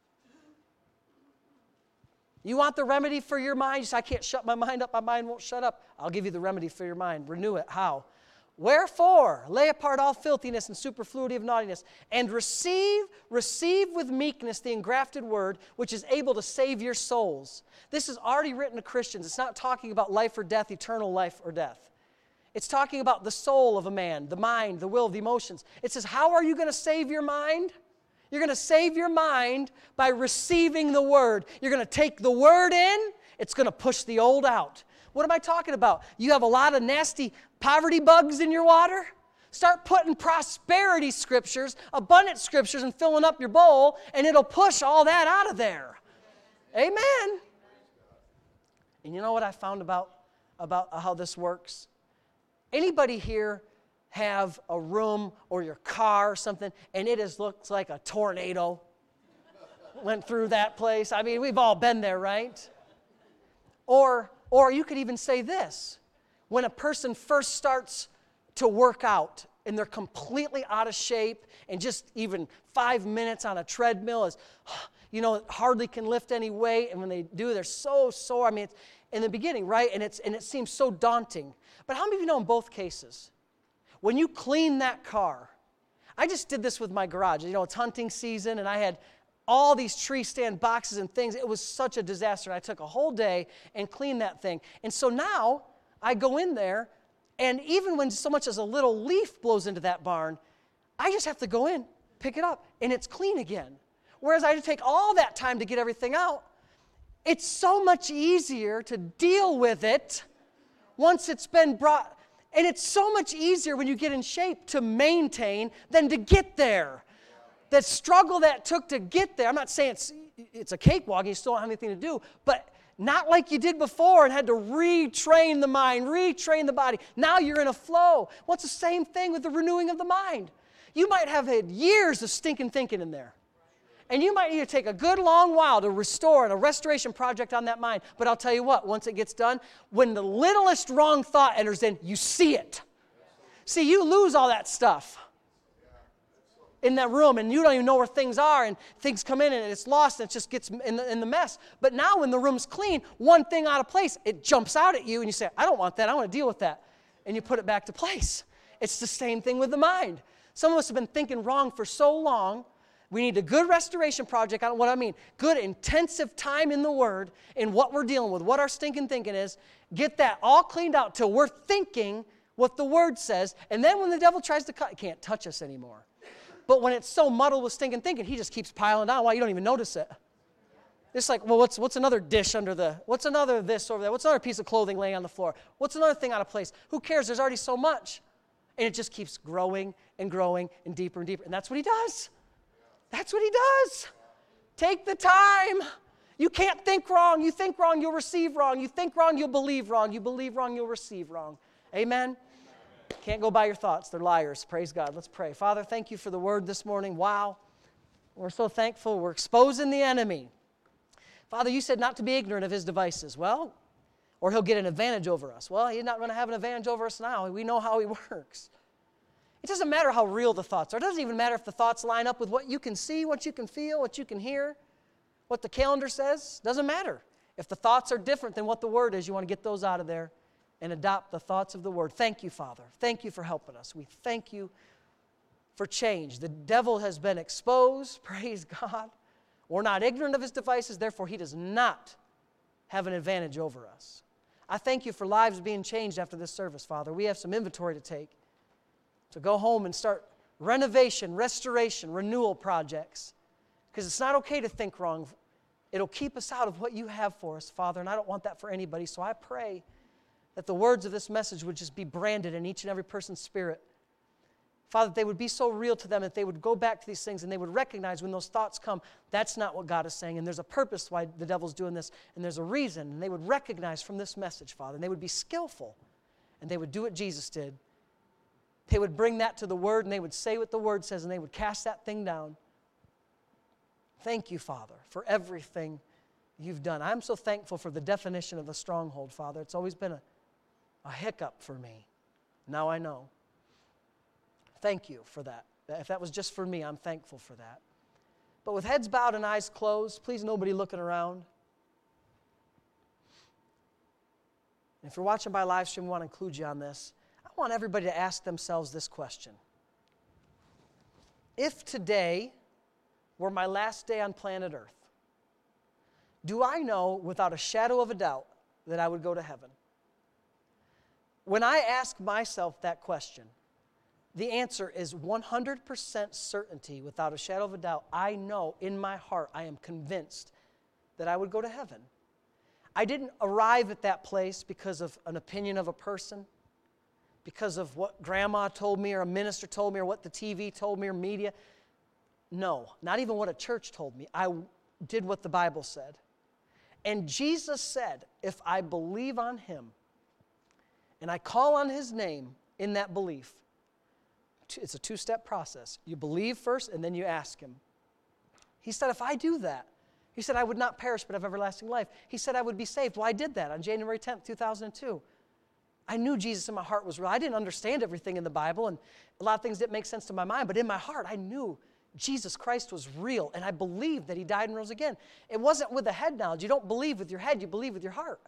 You want the remedy for your mind? You say, I can't shut my mind up. My mind won't shut up. I'll give you the remedy for your mind. Renew it. How? Wherefore, lay apart all filthiness and superfluity of naughtiness, and receive with meekness the engrafted word, which is able to save your souls. This is already written to Christians. It's not talking about life or death, eternal life or death. It's talking about the soul of a man, the mind, the will, the emotions. It says, how are you going to save your mind? You're going to save your mind by receiving the word. You're going to take the word in. It's going to push the old out. What am I talking about? You have a lot of nasty poverty bugs in your water? Start putting prosperity scriptures, abundant scriptures, and filling up your bowl, and it'll push all that out of there. Amen. And you know what I found about how this works? Anybody here have a room or your car or something, and it looks like a tornado went through that place? I mean, we've all been there, right? Or you could even say this. When a person first starts to work out and they're completely out of shape and just even 5 minutes on a treadmill is, hardly can lift any weight. And when they do, they're so sore. I mean, it's in the beginning, right? And it seems so daunting. But how many of you know in both cases, when you clean that car, I just did this with my garage. It's hunting season, and I had all these tree stand boxes and things. It was such a disaster. I took a whole day and cleaned that thing. And so now I go in there, and even when so much as a little leaf blows into that barn, I just have to go in, pick it up, and it's clean again. Whereas I had to take all that time to get everything out. It's so much easier to deal with it once it's been brought. And it's so much easier when you get in shape to maintain than to get there. The struggle that took to get there, I'm not saying it's a cakewalk and you still don't have anything to do, but not like you did before and had to retrain the mind, retrain the body. Now you're in a flow. Well, it's the same thing with the renewing of the mind. You might have had years of stinking thinking in there. And you might need to take a good long while to restore and a restoration project on that mind. But I'll tell you what, once it gets done, when the littlest wrong thought enters in, you see it. See, you lose all that stuff in that room, and you don't even know where things are, and things come in, and it's lost, and it just gets in the mess. But now when the room's clean, one thing out of place, it jumps out at you, and you say, I don't want that, I want to deal with that. And you put it back to place. It's the same thing with the mind. Some of us have been thinking wrong for so long. We need a good restoration project. I don't know what I mean. Good intensive time in the Word, in what we're dealing with, what our stinking thinking is. Get that all cleaned out till we're thinking what the Word says. And then when the devil tries to cut, he can't touch us anymore. But when it's so muddled with stinking thinking, he just keeps piling on. Why? You don't even notice it. It's like, well, what's another dish what's another this over there? What's another piece of clothing laying on the floor? What's another thing out of place? Who cares? There's already so much. And it just keeps growing and growing and deeper and deeper. And that's what he does. That's what he does. Take the time. You can't think wrong. You think wrong, you'll receive wrong. You think wrong, you'll believe wrong. You believe wrong, you'll receive wrong. Amen? Can't go by your thoughts. They're liars. Praise God. Let's pray. Father, thank you for the word this morning. Wow. We're so thankful. We're exposing the enemy. Father, you said not to be ignorant of his devices. Well, or he'll get an advantage over us. Well, he's not going to have an advantage over us now. We know how he works. It doesn't matter how real the thoughts are. It doesn't even matter if the thoughts line up with what you can see, what you can feel, what you can hear, what the calendar says. It doesn't matter. If the thoughts are different than what the Word is, you want to get those out of there and adopt the thoughts of the Word. Thank you, Father. Thank you for helping us. We thank you for change. The devil has been exposed. Praise God. We're not ignorant of his devices, therefore he does not have an advantage over us. I thank you for lives being changed after this service, Father. We have some inventory to take. To go home and start renovation, restoration, renewal projects. Because it's not okay to think wrong. It'll keep us out of what you have for us, Father, and I don't want that for anybody. So I pray that the words of this message would just be branded in each and every person's spirit. Father, that they would be so real to them that they would go back to these things and they would recognize when those thoughts come, that's not what God is saying, and there's a purpose why the devil's doing this, and there's a reason, and they would recognize from this message, Father, and they would be skillful, and they would do what Jesus did. They would bring that to the Word, and they would say what the Word says, and they would cast that thing down. Thank you, Father, for everything you've done. I'm so thankful for the definition of a stronghold, Father. It's always been a hiccup for me. Now I know. Thank you for that. If that was just for me, I'm thankful for that. But with heads bowed and eyes closed, please nobody looking around. And if you're watching by live stream, we want to include you on this. I want everybody to ask themselves this question. If today were my last day on planet Earth, do I know without a shadow of a doubt that I would go to heaven? When I ask myself that question, the answer is 100% certainty, without a shadow of a doubt. I know in my heart, I am convinced that I would go to heaven. I didn't arrive at that place because of an opinion of a person, because of what grandma told me or a minister told me or what the TV told me or media. No, not even what a church told me. I did what the Bible said. And Jesus said, if I believe on Him and I call on His name in that belief, it's a two-step process. You believe first, and then you ask Him. He said, if I do that, He said, I would not perish but have everlasting life. He said, I would be saved. Well, I did that on January 10th, 2002. I knew Jesus in my heart was real. I didn't understand everything in the Bible, and a lot of things didn't make sense to my mind, but in my heart, I knew Jesus Christ was real, and I believed that He died and rose again. It wasn't with the head knowledge. You don't believe with your head, you believe with your heart.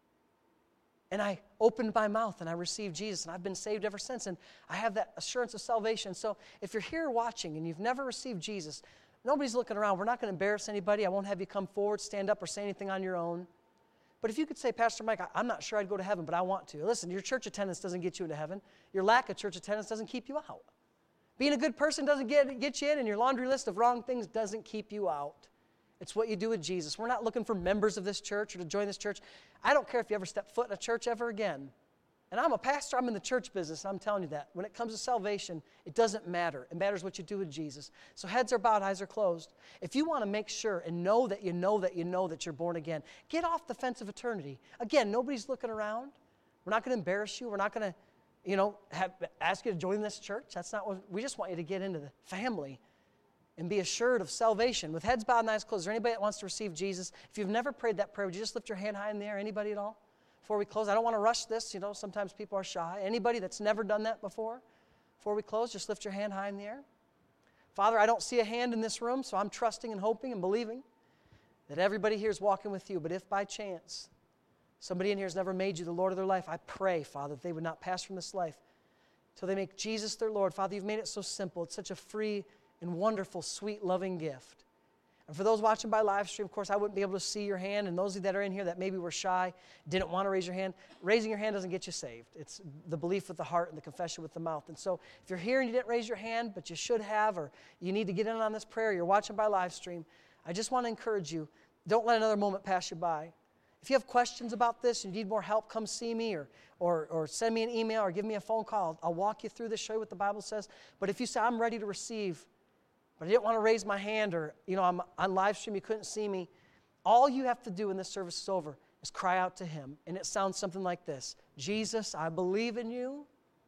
And I opened my mouth and I received Jesus, and I've been saved ever since, and I have that assurance of salvation. So if you're here watching and you've never received Jesus, nobody's looking around. We're not going to embarrass anybody. I won't have you come forward, stand up, or say anything on your own. But if you could say, Pastor Mike, I'm not sure I'd go to heaven, but I want to. Listen, your church attendance doesn't get you into heaven. Your lack of church attendance doesn't keep you out. Being a good person doesn't get you in, and your laundry list of wrong things doesn't keep you out. It's what you do with Jesus. We're not looking for members of this church or to join this church. I don't care if you ever step foot in a church ever again. And I'm a pastor. I'm in the church business, and I'm telling you that. When it comes to salvation, it doesn't matter. It matters what you do with Jesus. So heads are bowed, eyes are closed. If you want to make sure and know that you know that you know that you're born again, get off the fence of eternity. Again, nobody's looking around. We're not going to embarrass you. We're not going to, ask you to join this church. That's not what we just want you to get into the family and be assured of salvation. With heads bowed and eyes closed, is there anybody that wants to receive Jesus? If you've never prayed that prayer, would you just lift your hand high in the air? Anybody at all? Before we close, I don't want to rush this. Sometimes people are shy. Anybody that's never done that before? Before we close, just lift your hand high in the air. Father, I don't see a hand in this room, so I'm trusting and hoping and believing that everybody here is walking with you. But if by chance somebody in here has never made you the Lord of their life, I pray, Father, that they would not pass from this life till they make Jesus their Lord. Father, you've made it so simple. It's such a free and wonderful, sweet, loving gift. And for those watching by live stream, of course, I wouldn't be able to see your hand. And those of you that are in here that maybe were shy, didn't want to raise your hand, raising your hand doesn't get you saved. It's the belief with the heart and the confession with the mouth. And so if you're here and you didn't raise your hand, but you should have, or you need to get in on this prayer, you're watching by live stream, I just want to encourage you, don't let another moment pass you by. If you have questions about this and you need more help, come see me or send me an email or give me a phone call. I'll walk you through this, show you what the Bible says. But if you say, I'm ready to receive, but I didn't want to raise my hand, or I'm on live stream, you couldn't see me, all you have to do when this service is over is cry out to Him. And it sounds something like this: Jesus, I believe in you.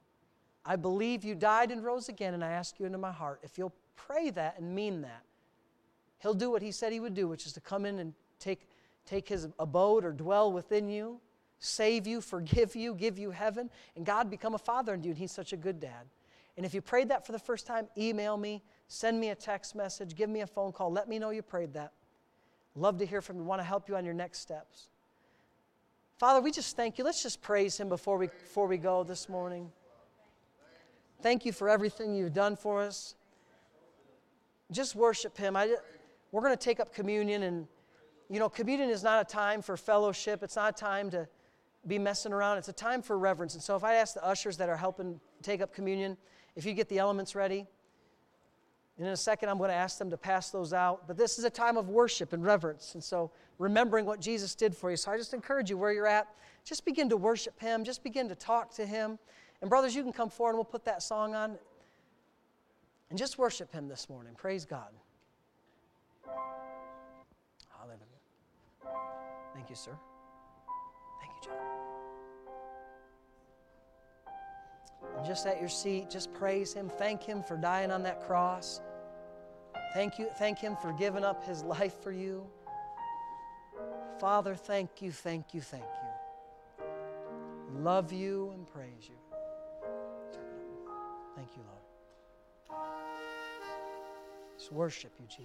I believe you died and rose again, and I ask you into my heart. If you'll pray that and mean that, He'll do what He said He would do, which is to come in and take His abode or dwell within you, save you, forgive you, give you heaven, and God become a father unto you, and He's such a good dad. And if you prayed that for the first time, email me, send me a text message, give me a phone call, let me know you prayed that. Love to hear from you, want to help you on your next steps. Father, we just thank you. Let's just praise Him before we go this morning. Thank you for everything you've done for us. Just worship Him. We're going to take up communion, and communion is not a time for fellowship. It's not a time to be messing around. It's a time for reverence. And so if I ask the ushers that are helping take up communion, if you get the elements ready, And in a second, I'm going to ask them to pass those out. But this is a time of worship and reverence. And so remembering what Jesus did for you. So I just encourage you where you're at, just begin to worship Him. Just begin to talk to Him. And brothers, you can come forward and we'll put that song on. And just worship Him this morning. Praise God. Hallelujah. Thank you, sir. Thank you, John. And just at your seat, just praise Him. Thank Him for dying on that cross. Thank Him for giving up His life for you. Father, thank you, thank you, thank you. Love you and praise you. Thank you, Lord. Just worship you, Jesus.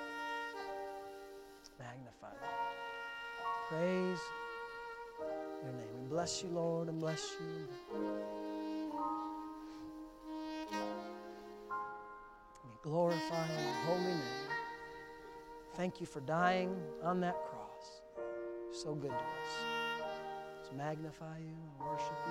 Magnify you. Praise your name. We bless you, Lord, and bless you. We glorify your holy name. Thank you for dying on that cross. So good to us. Let's magnify you and worship you.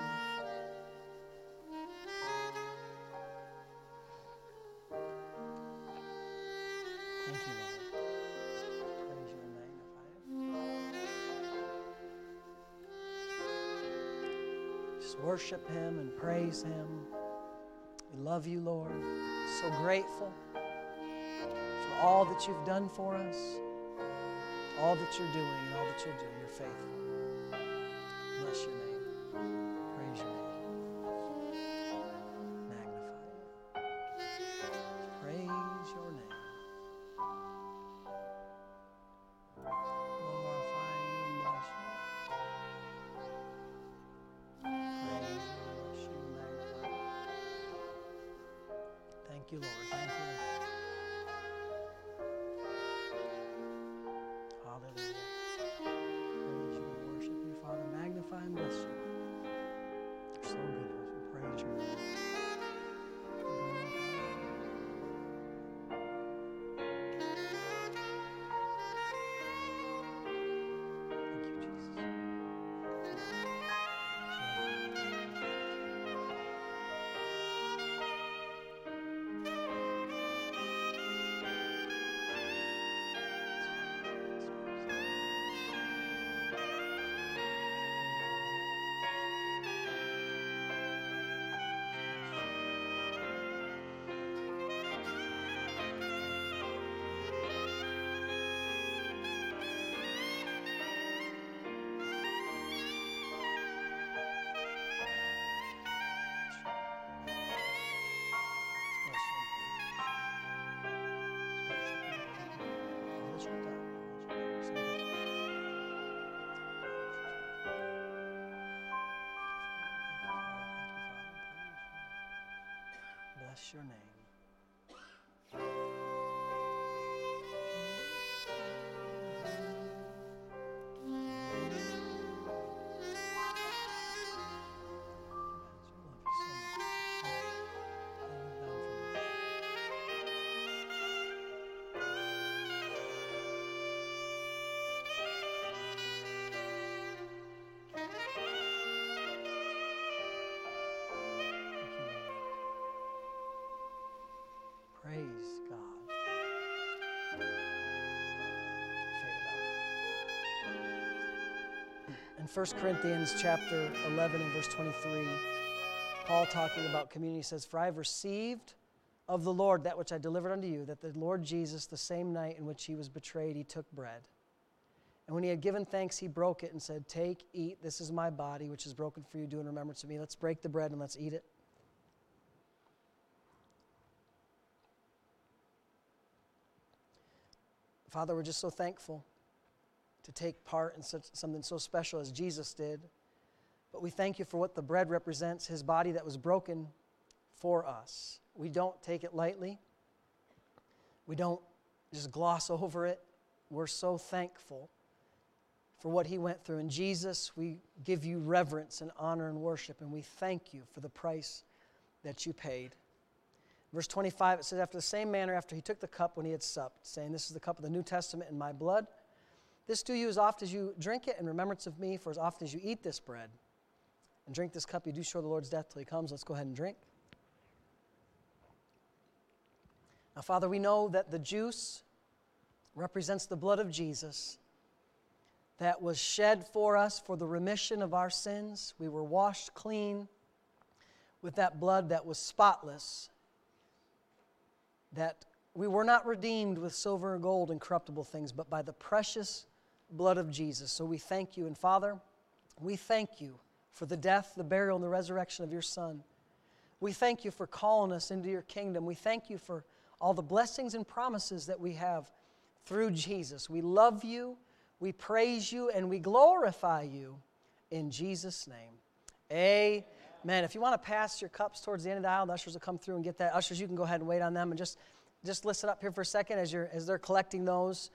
Thank you, Lord. Praise you and magnify you. Just worship Him and praise Him. We love you, Lord. So grateful for all that you've done for us, all that you're doing and all that you'll do. You're faithful. Bless your name. Praise your name. Magnify you. Praise your name. Glorify you and bless you. Praise you, bless you, magnify you. Thank you, Lord. Thank you. Hallelujah. Praise you and worship you, Father. Magnify and bless you. You're so good to us. We praise your name. Bless your name. Praise God. In 1 Corinthians chapter 11 and verse 23, Paul talking about community says, "For I have received of the Lord that which I delivered unto you, that the Lord Jesus, the same night in which He was betrayed, He took bread. And when He had given thanks, He broke it and said, Take, eat, this is my body, which is broken for you. Do in remembrance of me." Let's break the bread and let's eat it. Father, we're just so thankful to take part in something so special as Jesus did. But we thank you for what the bread represents, His body that was broken for us. We don't take it lightly. We don't just gloss over it. We're so thankful for what He went through. And Jesus, we give you reverence and honor and worship, and we thank you for the price that you paid. Verse 25, it says, "After the same manner, after He took the cup when He had supped, saying, This is the cup of the New Testament in my blood. This do you as oft as you drink it in remembrance of me, for as often as you eat this bread and drink this cup, you do show the Lord's death till He comes." Let's go ahead and drink. Now, Father, we know that the juice represents the blood of Jesus that was shed for us for the remission of our sins. We were washed clean with that blood that was spotless, that we were not redeemed with silver and gold and corruptible things, but by the precious blood of Jesus. So we thank you. And Father, we thank you for the death, the burial, and the resurrection of your Son. We thank you for calling us into your kingdom. We thank you for all the blessings and promises that we have through Jesus. We love you, we praise you, and we glorify you in Jesus' name. Amen. If you want to pass your cups towards the end of the aisle, the ushers will come through and get that. Ushers, you can go ahead and wait on them and just listen up here for a second as they're collecting those.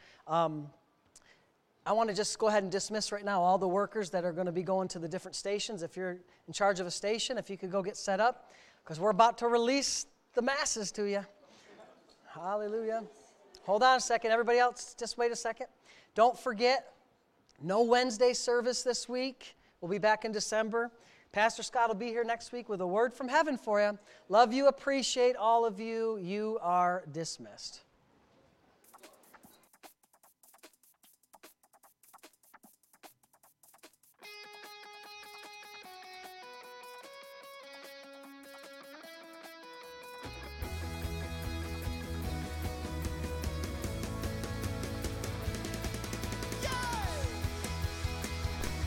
I want to just go ahead and dismiss right now all the workers that are going to be going to the different stations. If you're in charge of a station, if you could go get set up, because we're about to release the masses to you. Hallelujah. Hold on a second. Everybody else, just wait a second. Don't forget, no Wednesday service this week. We'll be back in December. Pastor Scott will be here next week with a word from heaven for you. Love you, appreciate all of you. You are dismissed.